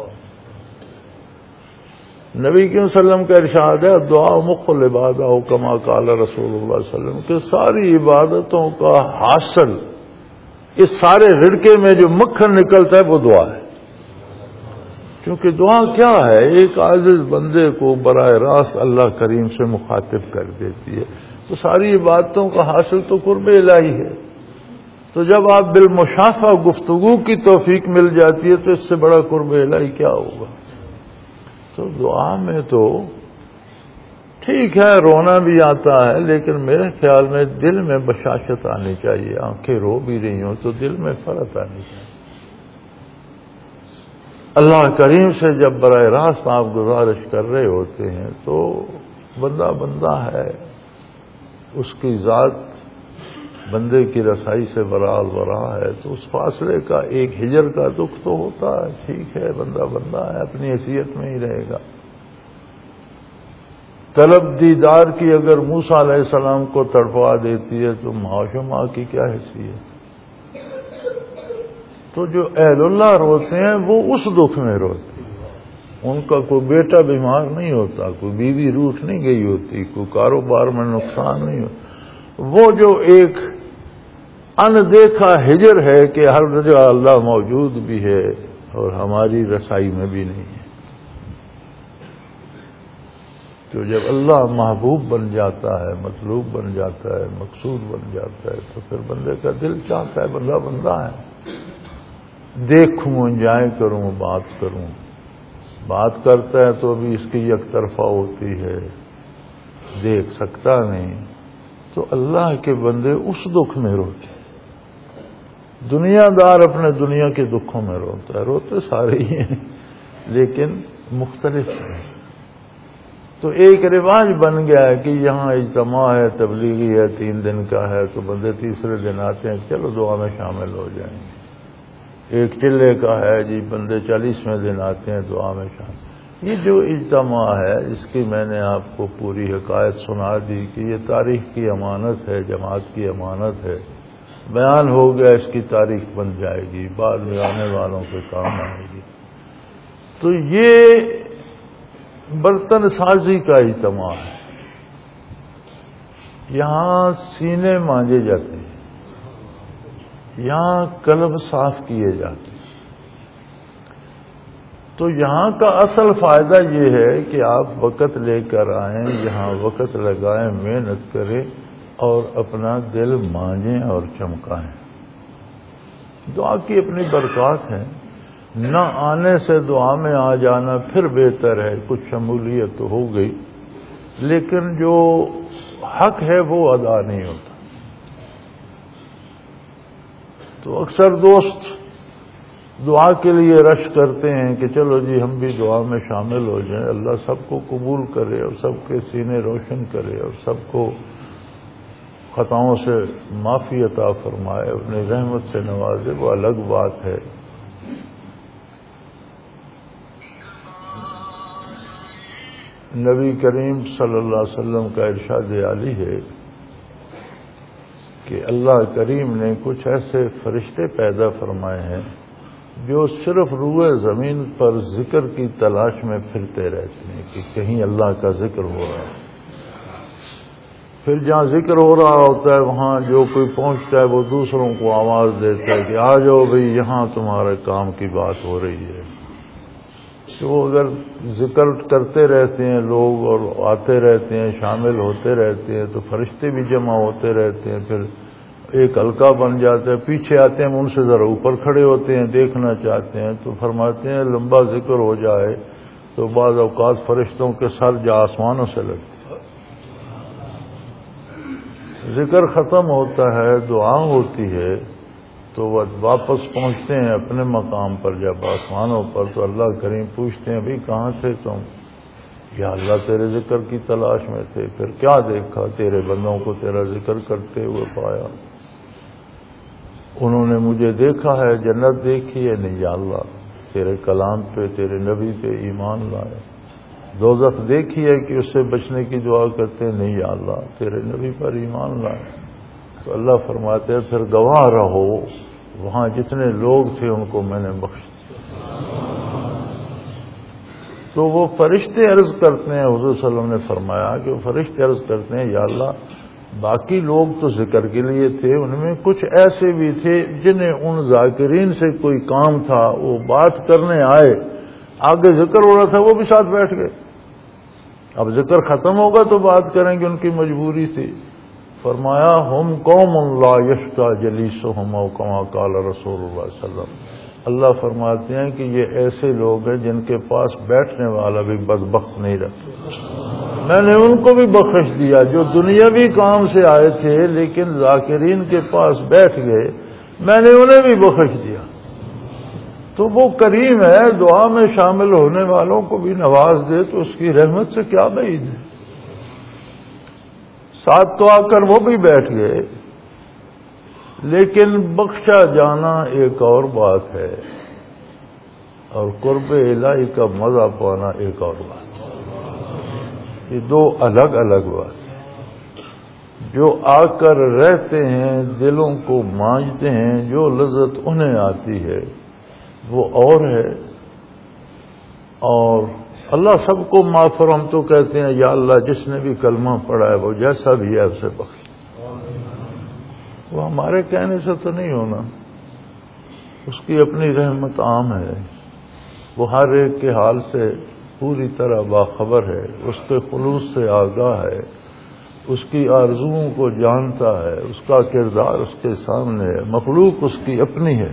نبی کریم صلی اللہ علیہ وسلم کا ارشاد ہے دعا مخ العبادہ ہو کما قال رسول اللہ صلی اللہ علیہ وسلم کہ ساری عبادتوں کا حاصل اس سارے رڑکے میں جو مکھن نکلتا ہے وہ دعا ہے. کیونکہ دعا کیا ہے؟ ایک عاجز بندے کو براہ راست اللہ کریم سے مخاطب کر دیتی ہے. تو ساری عبادتوں کا حاصل تو قرب الہی ہے. تو جب آپ بالمشافہ گفتگو کی توفیق مل جاتی ہے تو اس سے بڑا قرب الہی کیا ہوگا؟ تو دعا میں تو ٹھیک ہے رونا بھی آتا ہے، لیکن میرے خیال میں دل میں بشاشت آنی چاہیے. آنکھیں رو بھی رہی ہوں تو دل میں فرق آنی چاہیے. اللہ کریم سے جب براہ راست آپ گزارش کر رہے ہوتے ہیں تو بندہ بندہ ہے، اس کی ذات بندے کی رسائی سے برال برا ہے، تو اس فاصلے کا ایک ہجر کا دکھ تو ہوتا ہے. ٹھیک ہے بندہ بندہ ہے، اپنی حیثیت میں ہی رہے گا. طلب دیدار کی اگر موسیٰ علیہ السلام کو تڑپا دیتی ہے تو معاش و ماں کی کیا حیثیت؟ تو جو اہل اللہ روتے ہیں وہ اس دکھ میں روتے ہیں. ان کا کوئی بیٹا بیمار نہیں ہوتا، کوئی بیوی روٹھ نہیں گئی ہوتی، کوئی کاروبار میں نقصان نہیں ہوتا. وہ جو ایک اندیکھا ہجر ہے کہ ہر جگہ اللہ موجود بھی ہے اور ہماری رسائی میں بھی نہیں ہے. تو جب اللہ محبوب بن جاتا ہے، مطلوب بن جاتا ہے، مقصود بن جاتا ہے تو پھر بندے کا دل چاہتا ہے بندہ بندہ ہے، دیکھوں جائیں کروں بات کروں. بات کرتا ہے تو بھی اس کی یک طرفہ ہوتی ہے، دیکھ سکتا نہیں. تو اللہ کے بندے اس دکھ میں روتے ہیں. دنیا دار اپنے دنیا کے دکھوں میں روتا ہے. روتے سارے ہی ہیں لیکن مختلف ہیں. تو ایک رواج بن گیا ہے کہ یہاں اجتماع ہے، تبلیغی ہے، تین دن کا ہے تو بندے تیسرے دن آتے ہیں چلو دعا میں شامل ہو جائیں گے. ایک چلے کا ہے جی بندے چالیسویں دن آتے ہیں دعا میں شامل. یہ جو اجتماع ہے اس کی میں نے آپ کو پوری حکایت سنا دی کہ یہ تاریخ کی امانت ہے، جماعت کی امانت ہے. بیان ہو گیا اس کی تاریخ بن جائے گی، بعد میں آنے والوں کے کام آئے گی. تو یہ برتن سازی کا اجتماع ہے. یہاں سینے مانجے جاتے ہیں، یہاں قلب صاف کیے جاتے ہیں. تو یہاں کا اصل فائدہ یہ ہے کہ آپ وقت لے کر آئیں، یہاں وقت لگائیں، محنت کریں اور اپنا دل مانجیں اور چمکائیں. دعا کی اپنی برکات ہیں. نہ آنے سے دعا میں آ جانا پھر بہتر ہے، کچھ شمولیت تو ہو گئی لیکن جو حق ہے وہ ادا نہیں ہوتا. تو اکثر دوست دعا کے لیے رش کرتے ہیں کہ چلو جی ہم بھی دعا میں شامل ہو جائیں، اللہ سب کو قبول کرے اور سب کے سینے روشن کرے اور سب کو خطاؤں سے معافی عطا فرمائے، اپنی رحمت سے نوازے، وہ الگ بات ہے۔ نبی کریم صلی اللہ علیہ وسلم کا ارشاد عالی ہے کہ اللہ کریم نے کچھ ایسے فرشتے پیدا فرمائے ہیں جو صرف روئے زمین پر ذکر کی تلاش میں پھرتے رہتے ہیں کہ کہیں اللہ کا ذکر ہو رہا ہے۔ پھر جہاں ذکر ہو رہا ہوتا ہے وہاں جو کوئی پہنچتا ہے وہ دوسروں کو آواز دیتا ہے کہ آ جاؤ بھئی، یہاں تمہارے کام کی بات ہو رہی ہے۔ تو اگر ذکر کرتے رہتے ہیں لوگ اور آتے رہتے ہیں، شامل ہوتے رہتے ہیں، تو فرشتے بھی جمع ہوتے رہتے ہیں، پھر ایک حلقہ بن جاتا ہے۔ پیچھے آتے ہیں، ان سے ذرا اوپر کھڑے ہوتے ہیں، دیکھنا چاہتے ہیں، تو فرماتے ہیں لمبا ذکر ہو جائے تو بعض اوقات فرشتوں کے سر جا آسمانوں سے لگتے ہیں۔ ذکر ختم ہوتا ہے، دعا ہوتی ہے، تو وہ واپس پہنچتے ہیں اپنے مقام پر، جب آسمانوں پر تو اللہ کریم پوچھتے ہیں بھئی کہاں تھے تم؟ یا اللہ تیرے ذکر کی تلاش میں تھے۔ پھر کیا دیکھا؟ تیرے بندوں کو تیرا ذکر کرتے ہوئے پایا، انہوں نے مجھے دیکھا ہے، جنت دیکھی ہے، نہیں یا اللہ تیرے کلام پہ، تیرے نبی پہ ایمان لائے۔ دوزخ دیکھی ہے کہ اس سے بچنے کی دعا کرتے ہیں، نہیں یا اللہ تیرے نبی پر ایمان لائے۔ تو اللہ فرماتے ہیں پھر گواہ رہو، وہاں جتنے لوگ تھے ان کو میں نے بخش دیا۔ تو وہ فرشتے عرض کرتے ہیں، حضور صلی اللہ علیہ وسلم نے فرمایا کہ وہ فرشتے عرض کرتے ہیں یا اللہ باقی لوگ تو ذکر کے لیے تھے، ان میں کچھ ایسے بھی تھے جنہیں ان ذاکرین سے کوئی کام تھا، وہ بات کرنے آئے، آگے ذکر ہو رہا تھا، وہ بھی ساتھ بیٹھ گئے۔ اب ذکر ختم ہوگا تو بات کریں گے، ان کی مجبوری تھی۔ فرمایا ہم قوم لا یشقی جلیسہم او کما قال رسول اللہ صلی اللہ علیہ وسلم۔ اللہ فرماتے ہیں کہ یہ ایسے لوگ ہیں جن کے پاس بیٹھنے والا بھی بدبخت نہیں رہتا۔ میں نے ان کو بھی بخش دیا جو دنیاوی کام سے آئے تھے لیکن ذاکرین کے پاس بیٹھ گئے، میں نے انہیں بھی بخش دیا۔ تو وہ کریم ہے، دعا میں شامل ہونے والوں کو بھی نواز دے تو اس کی رحمت سے کیا بعید ہے۔ ساتھ تو آ کر وہ بھی بیٹھ گئے، لیکن بخشا جانا ایک اور بات ہے اور قرب الہی کا مزہ پانا ایک اور بات ہے۔ یہ دو الگ الگ بات ہیں۔ جو آ کر رہتے ہیں، دلوں کو مانجتے ہیں، جو لذت انہیں آتی ہے وہ اور ہے، اور اللہ سب کو معاف، ہم تو کہتے ہیں یا اللہ جس نے بھی کلمہ پڑھا ہے وہ جیسا بھی ہے اسے بخش۔ وہ ہمارے کہنے سے تو نہیں ہونا، اس کی اپنی رحمت عام ہے، وہ ہر ایک کے حال سے پوری طرح باخبر ہے، اس کے خلوص سے آگاہ ہے، اس کی آرزوؤں کو جانتا ہے، اس کا کردار اس کے سامنے ہے، مخلوق اس کی اپنی ہے۔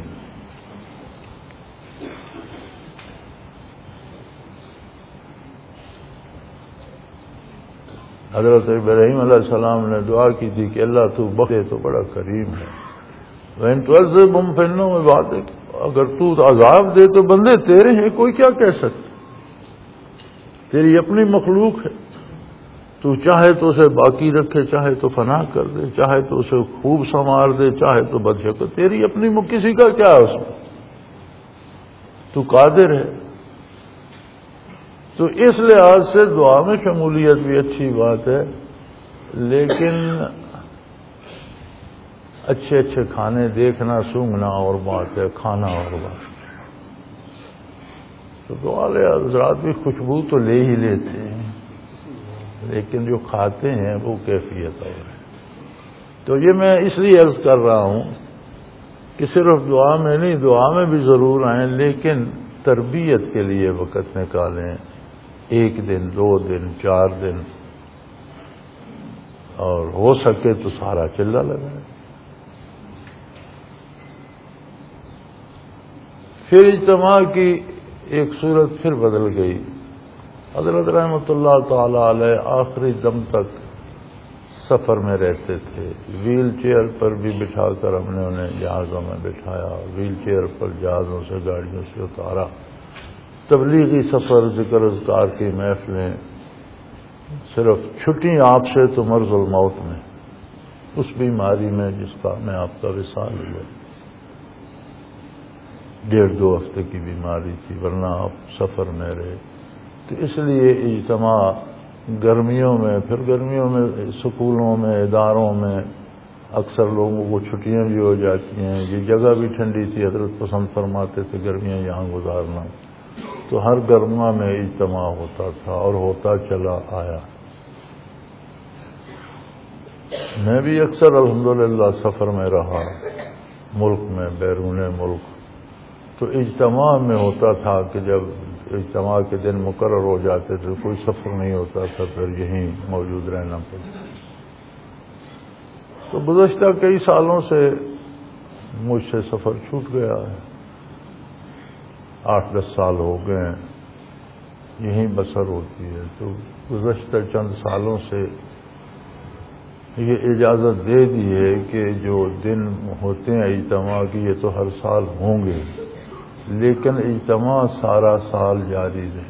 حضرت ابراہیم علیہ السلام نے دعا کی تھی کہ اللہ تو بخشے تو بڑا کریم ہے، وَإِن تُعَذِّبْهُمْ فَإِنَّهُمْ عِبَادُكَ، اگر تو عذاب دے تو بندے تیرے ہیں، کوئی کیا کہہ سکتا، تیری اپنی مخلوق ہے، تو چاہے تو اسے باقی رکھے، چاہے تو فنا کر دے، چاہے تو اسے خوب سنوار دے، چاہے تو بدشکل، تیری اپنی کسی کا کیا ہے اس میں، تو قادر ہے۔ تو اس لحاظ سے دعا میں شمولیت بھی اچھی بات ہے، لیکن اچھے اچھے کھانے دیکھنا سونگھنا اور بات ہے، کھانا اور بات ہے۔ تو دعا والے حضرات بھی خوشبو تو لے ہی لیتے ہیں، لیکن جو کھاتے ہیں وہ کیفیت اور ہے۔ تو یہ میں اس لیے عرض کر رہا ہوں کہ صرف دعا میں نہیں، دعا میں بھی ضرور آئیں، لیکن تربیت کے لیے وقت نکالیں، ایک دن، دو دن، چار دن، اور ہو سکے تو سارا چلہ لگائیں۔ پھر اجتماع کی ایک صورت پھر بدل گئی۔ حضرت رحمۃ اللہ تعالی علیہ آخری دم تک سفر میں رہتے تھے، ویل چیئر پر بھی بٹھا کر ہم نے انہیں جہازوں میں بٹھایا، ویل چیئر پر جہازوں سے گاڑیوں سے اتارا، تبلیغی سفر، ذکر اذکار کی محفلیں، صرف چھٹی آپ سے تو مرض الموت میں، اس بیماری میں جس کا میں آپ کا وصال ہوا، ڈیڑھ دو ہفتے کی بیماری تھی، ورنہ آپ سفر میں رہے۔ تو اس لیے اجتماع گرمیوں میں، پھر گرمیوں میں سکولوں میں، اداروں میں اکثر لوگوں کو چھٹیاں بھی ہو جاتی ہیں، یہ جگہ بھی ٹھنڈی تھی، حضرت پسند فرماتے تھے گرمیاں یہاں گزارنا، تو ہر گرما میں اجتماع ہوتا تھا اور ہوتا چلا آیا۔ میں بھی اکثر الحمدللہ سفر میں رہا، ملک میں، بیرون ملک، تو اجتماع میں ہوتا تھا کہ جب اجتماع کے دن مقرر ہو جاتے تھے کوئی سفر نہیں ہوتا تھا، پھر یہیں موجود رہنا پڑتا۔ تو گزشتہ کئی سالوں سے مجھ سے سفر چھوٹ گیا ہے، آٹھ دس سال ہو گئے ہیں یہیں بسر ہوتی ہے۔ تو گزشتہ چند سالوں سے یہ اجازت دے دی ہے کہ جو دن ہوتے ہیں اجتماع کی یہ تو ہر سال ہوں گے، لیکن اجتماع سارا سال جاری رہے،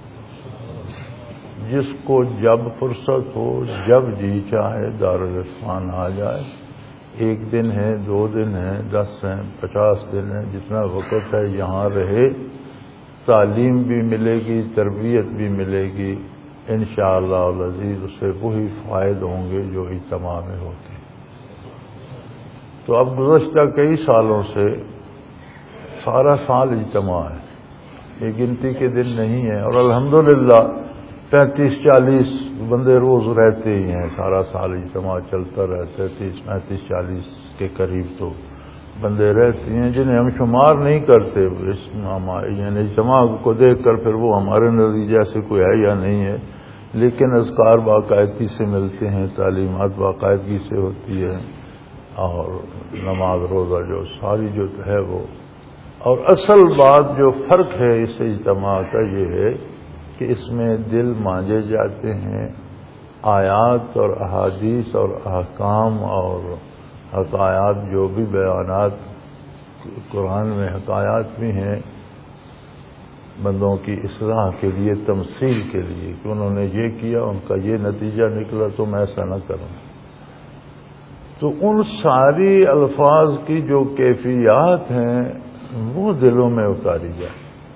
جس کو جب فرصت ہو، جب جی چاہے دارالعرفان آ جائے، ایک دن ہے، دو دن ہے، دس ہیں، پچاس دن ہے، جتنا وقت ہے یہاں رہے، تعلیم بھی ملے گی، تربیت بھی ملے گی، انشاءاللہ العزیز اسے وہی فائد ہوں گے جو اجتماع میں ہوتے ہیں۔ تو اب گزشتہ کئی سالوں سے سارا سال اجتماع ہے، یہ گنتی کے دن نہیں ہے، اور الحمدللہ پینتیس چالیس بندے روز رہتے ہی ہیں، سارا سال اجتماع چلتا رہتا ہے، تیس پینتیس چالیس کے قریب تو بندے رہتے ہیں جنہیں ہم شمار نہیں کرتے، اس یعنی اجتماع کو دیکھ کر پھر وہ ہمارے نتیجے سے کوئی ہے یا نہیں ہے، لیکن اذکار باقاعدگی سے ملتے ہیں، تعلیمات باقاعدگی سے ہوتی ہے، اور نماز روزہ جو ساری جو ہے وہ، اور اصل بات جو فرق ہے اس اجتماع کا یہ ہے کہ اس میں دل مانجے جاتے ہیں، آیات اور احادیث اور احکام اور حقائق جو بھی بیانات قرآن میں حقائق بھی ہیں بندوں کی اصلاح کے لیے، تمثیل کے لیے کہ انہوں نے یہ کیا، ان کا یہ نتیجہ نکلا تو میں ایسا نہ کروں۔ تو ان ساری الفاظ کی جو کیفیات ہیں وہ دلوں میں اتاری جائے۔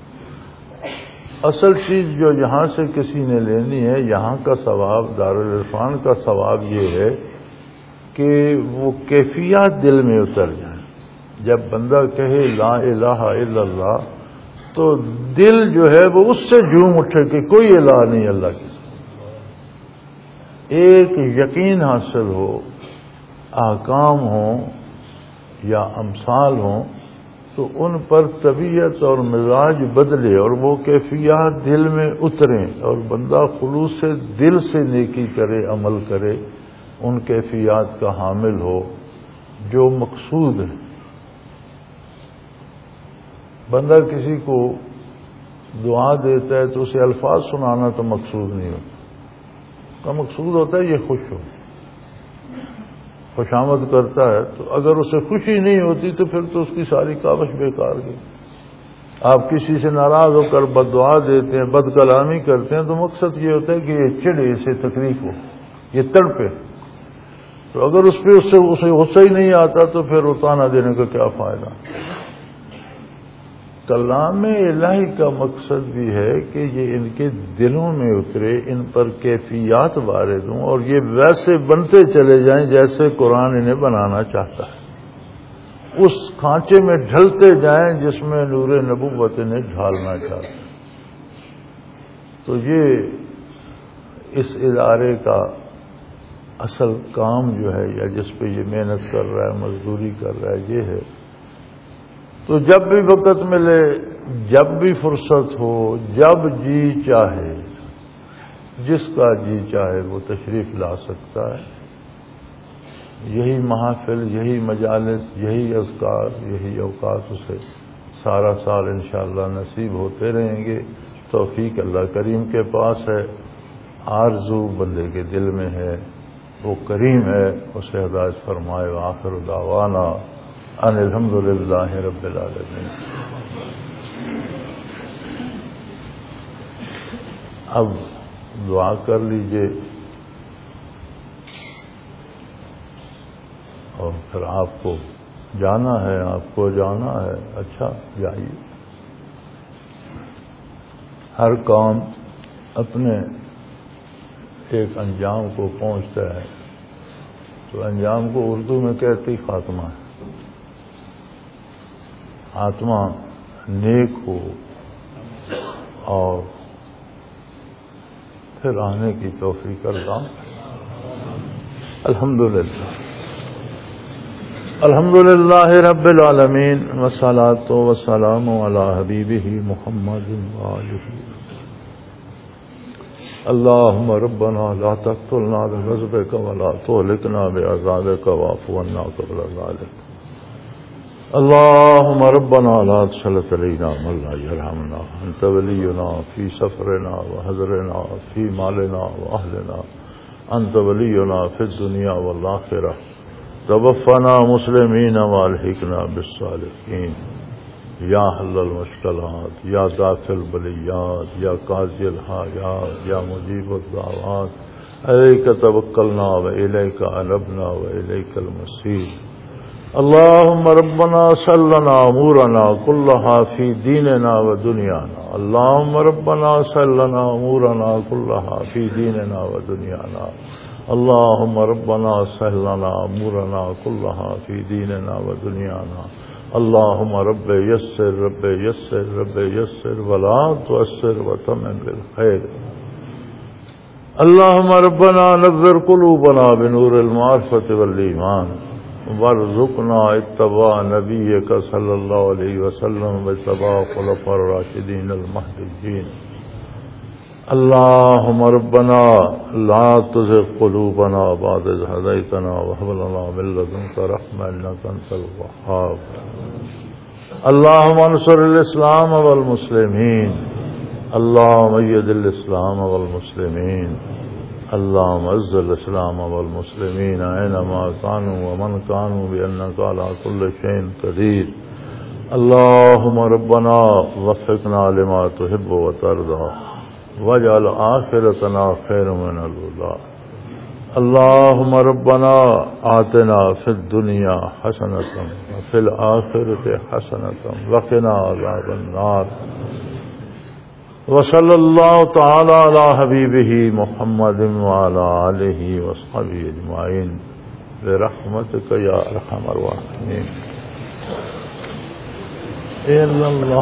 اصل چیز جو یہاں سے کسی نے لینی ہے، یہاں کا ثواب، دارالعرفان کا ثواب یہ ہے کہ وہ کیفیات دل میں اتر جائیں۔ جب بندہ کہے لا الہ الا اللہ تو دل جو ہے وہ اس سے جھوم اٹھے کہ کوئی الہ نہیں اللہ کے ساتھ، ایک یقین حاصل ہو، احکام ہوں یا امثال ہوں تو ان پر طبیعت اور مزاج بدلے اور وہ کیفیات دل میں اتریں، اور بندہ خلوص سے دل سے نیکی کرے، عمل کرے، ان کیفیات کا حامل ہو جو مقصود ہے۔ بندہ کسی کو دعا دیتا ہے تو اسے الفاظ سنانا تو مقصود نہیں ہوتا، کا مقصود ہوتا ہے یہ خوش ہو، خوشامد کرتا ہے، تو اگر اسے خوشی نہیں ہوتی تو پھر تو اس کی ساری کاوش بیکار گئی۔ آپ کسی سے ناراض ہو کر بد دعا دیتے ہیں، بد کلامی کرتے ہیں، تو مقصد یہ ہوتا ہے کہ یہ چڑھے، اسے تکلیف ہو، یہ تڑپے، تو اگر اس پہ اس سے اسے غصہ ہی نہیں آتا تو پھر اتانا دینے کا کیا فائدہ۔ کلام الہی کا مقصد بھی ہے کہ یہ ان کے دلوں میں اترے، ان پر کیفیات وارد ہوں، اور یہ ویسے بنتے چلے جائیں جیسے قرآن انہیں بنانا چاہتا ہے، اس کھانچے میں ڈھلتے جائیں جس میں نور نبوت انہیں ڈھالنا چاہتا ہے۔ تو یہ اس ادارے کا اصل کام جو ہے، یا جس پہ یہ محنت کر رہا ہے، مزدوری کر رہا ہے، یہ ہے۔ تو جب بھی وقت ملے، جب بھی فرصت ہو، جب جی چاہے، جس کا جی چاہے وہ تشریف لا سکتا ہے۔ یہی محافل، یہی مجالس، یہی اذکار، یہی اوقات اسے سارا سال انشاءاللہ نصیب ہوتے رہیں گے۔ توفیق اللہ کریم کے پاس ہے، آرزو بندے کے دل میں ہے، وہ کریم ہے، اسے ہدایت فرمائے۔ وآخر دعوانا ان الحمد للہ رب العالمین۔ اب دعا کر لیجئے اور پھر آپ کو جانا ہے، آپ کو جانا ہے۔ اچھا جائیے۔ ہر کام اپنے ایک انجام کو پہنچتا ہے، تو انجام کو اردو میں کہتی خاتمہ ہے۔ خاتمہ نیک ہو اور پھر آنے کی توفیق اللہ۔ الحمدللہ الحمدللہ رب العالمین، والصلاۃ والسلام علی حبیبہ محمد وآلہ۔ اللہم ربنا لا تقتلنا بغضبک ولا تہلکنا بعذابک واعف عنا قبل ذلک۔ اللہم ربنا لا تسلط علینا من لا یرحمنا، انت ولینا فی سفرنا وحضرنا فی مالنا واہلنا، انت ولینا فی الدنیا والآخرہ، توفنا مسلمین والحقنا بالصالحین۔ یا حل المشکلات، یا دافع البلیات، یا قاضی الحاجات، یا مجیب الدعوات، الیک توکلنا و الیک انبنا و الیک المصیر۔ اللہم ربنا سلنا امورنا کلہا فی دیننا و دنیانا، اللہم ربنا سلنا امورنا کلہا فی دیننا و دنیانا، اللہم ربنا سلنا امورنا کلہا فی دیننا و دنیانا، اللہم رب یسر رب یسر رب یسر ولا تعسر وتمم بالخیر۔ اللہم ربنا نور قلوبنا بنور المعرفۃ والایمان، وارزقنا اتباع نبیک صلی اللہ علیہ وسلم واتباع خلفاء الراشدین المہدیین۔ اللہم ربنا لا تزغ قلوبنا بعد اذ ہدیتنا وہب لنا من لدنک رحمۃ انک انت الوہاب۔ اللہم انصر الاسلام والمسلمین، اللہم اید الاسلام والمسلمین، اللہم اعز الاسلام والمسلمین اینما کانوا ومن کانوا بانک علی کل شیء قدیر۔ اللہم ربنا وفقنا لما تحب وترضى واجعل آخرتنا خیر من الاولی۔ اللہم ربنا آتنا فی الدنیا حسنۃ وفی الآخرۃ حسنۃ وقنا عذاب النار۔ وصلی اللہ تعالی علی حبیبہ محمد وعلی آلہ وصحبہ اجمعین برحمتک یا ارحم الراحمین۔ اے اللہ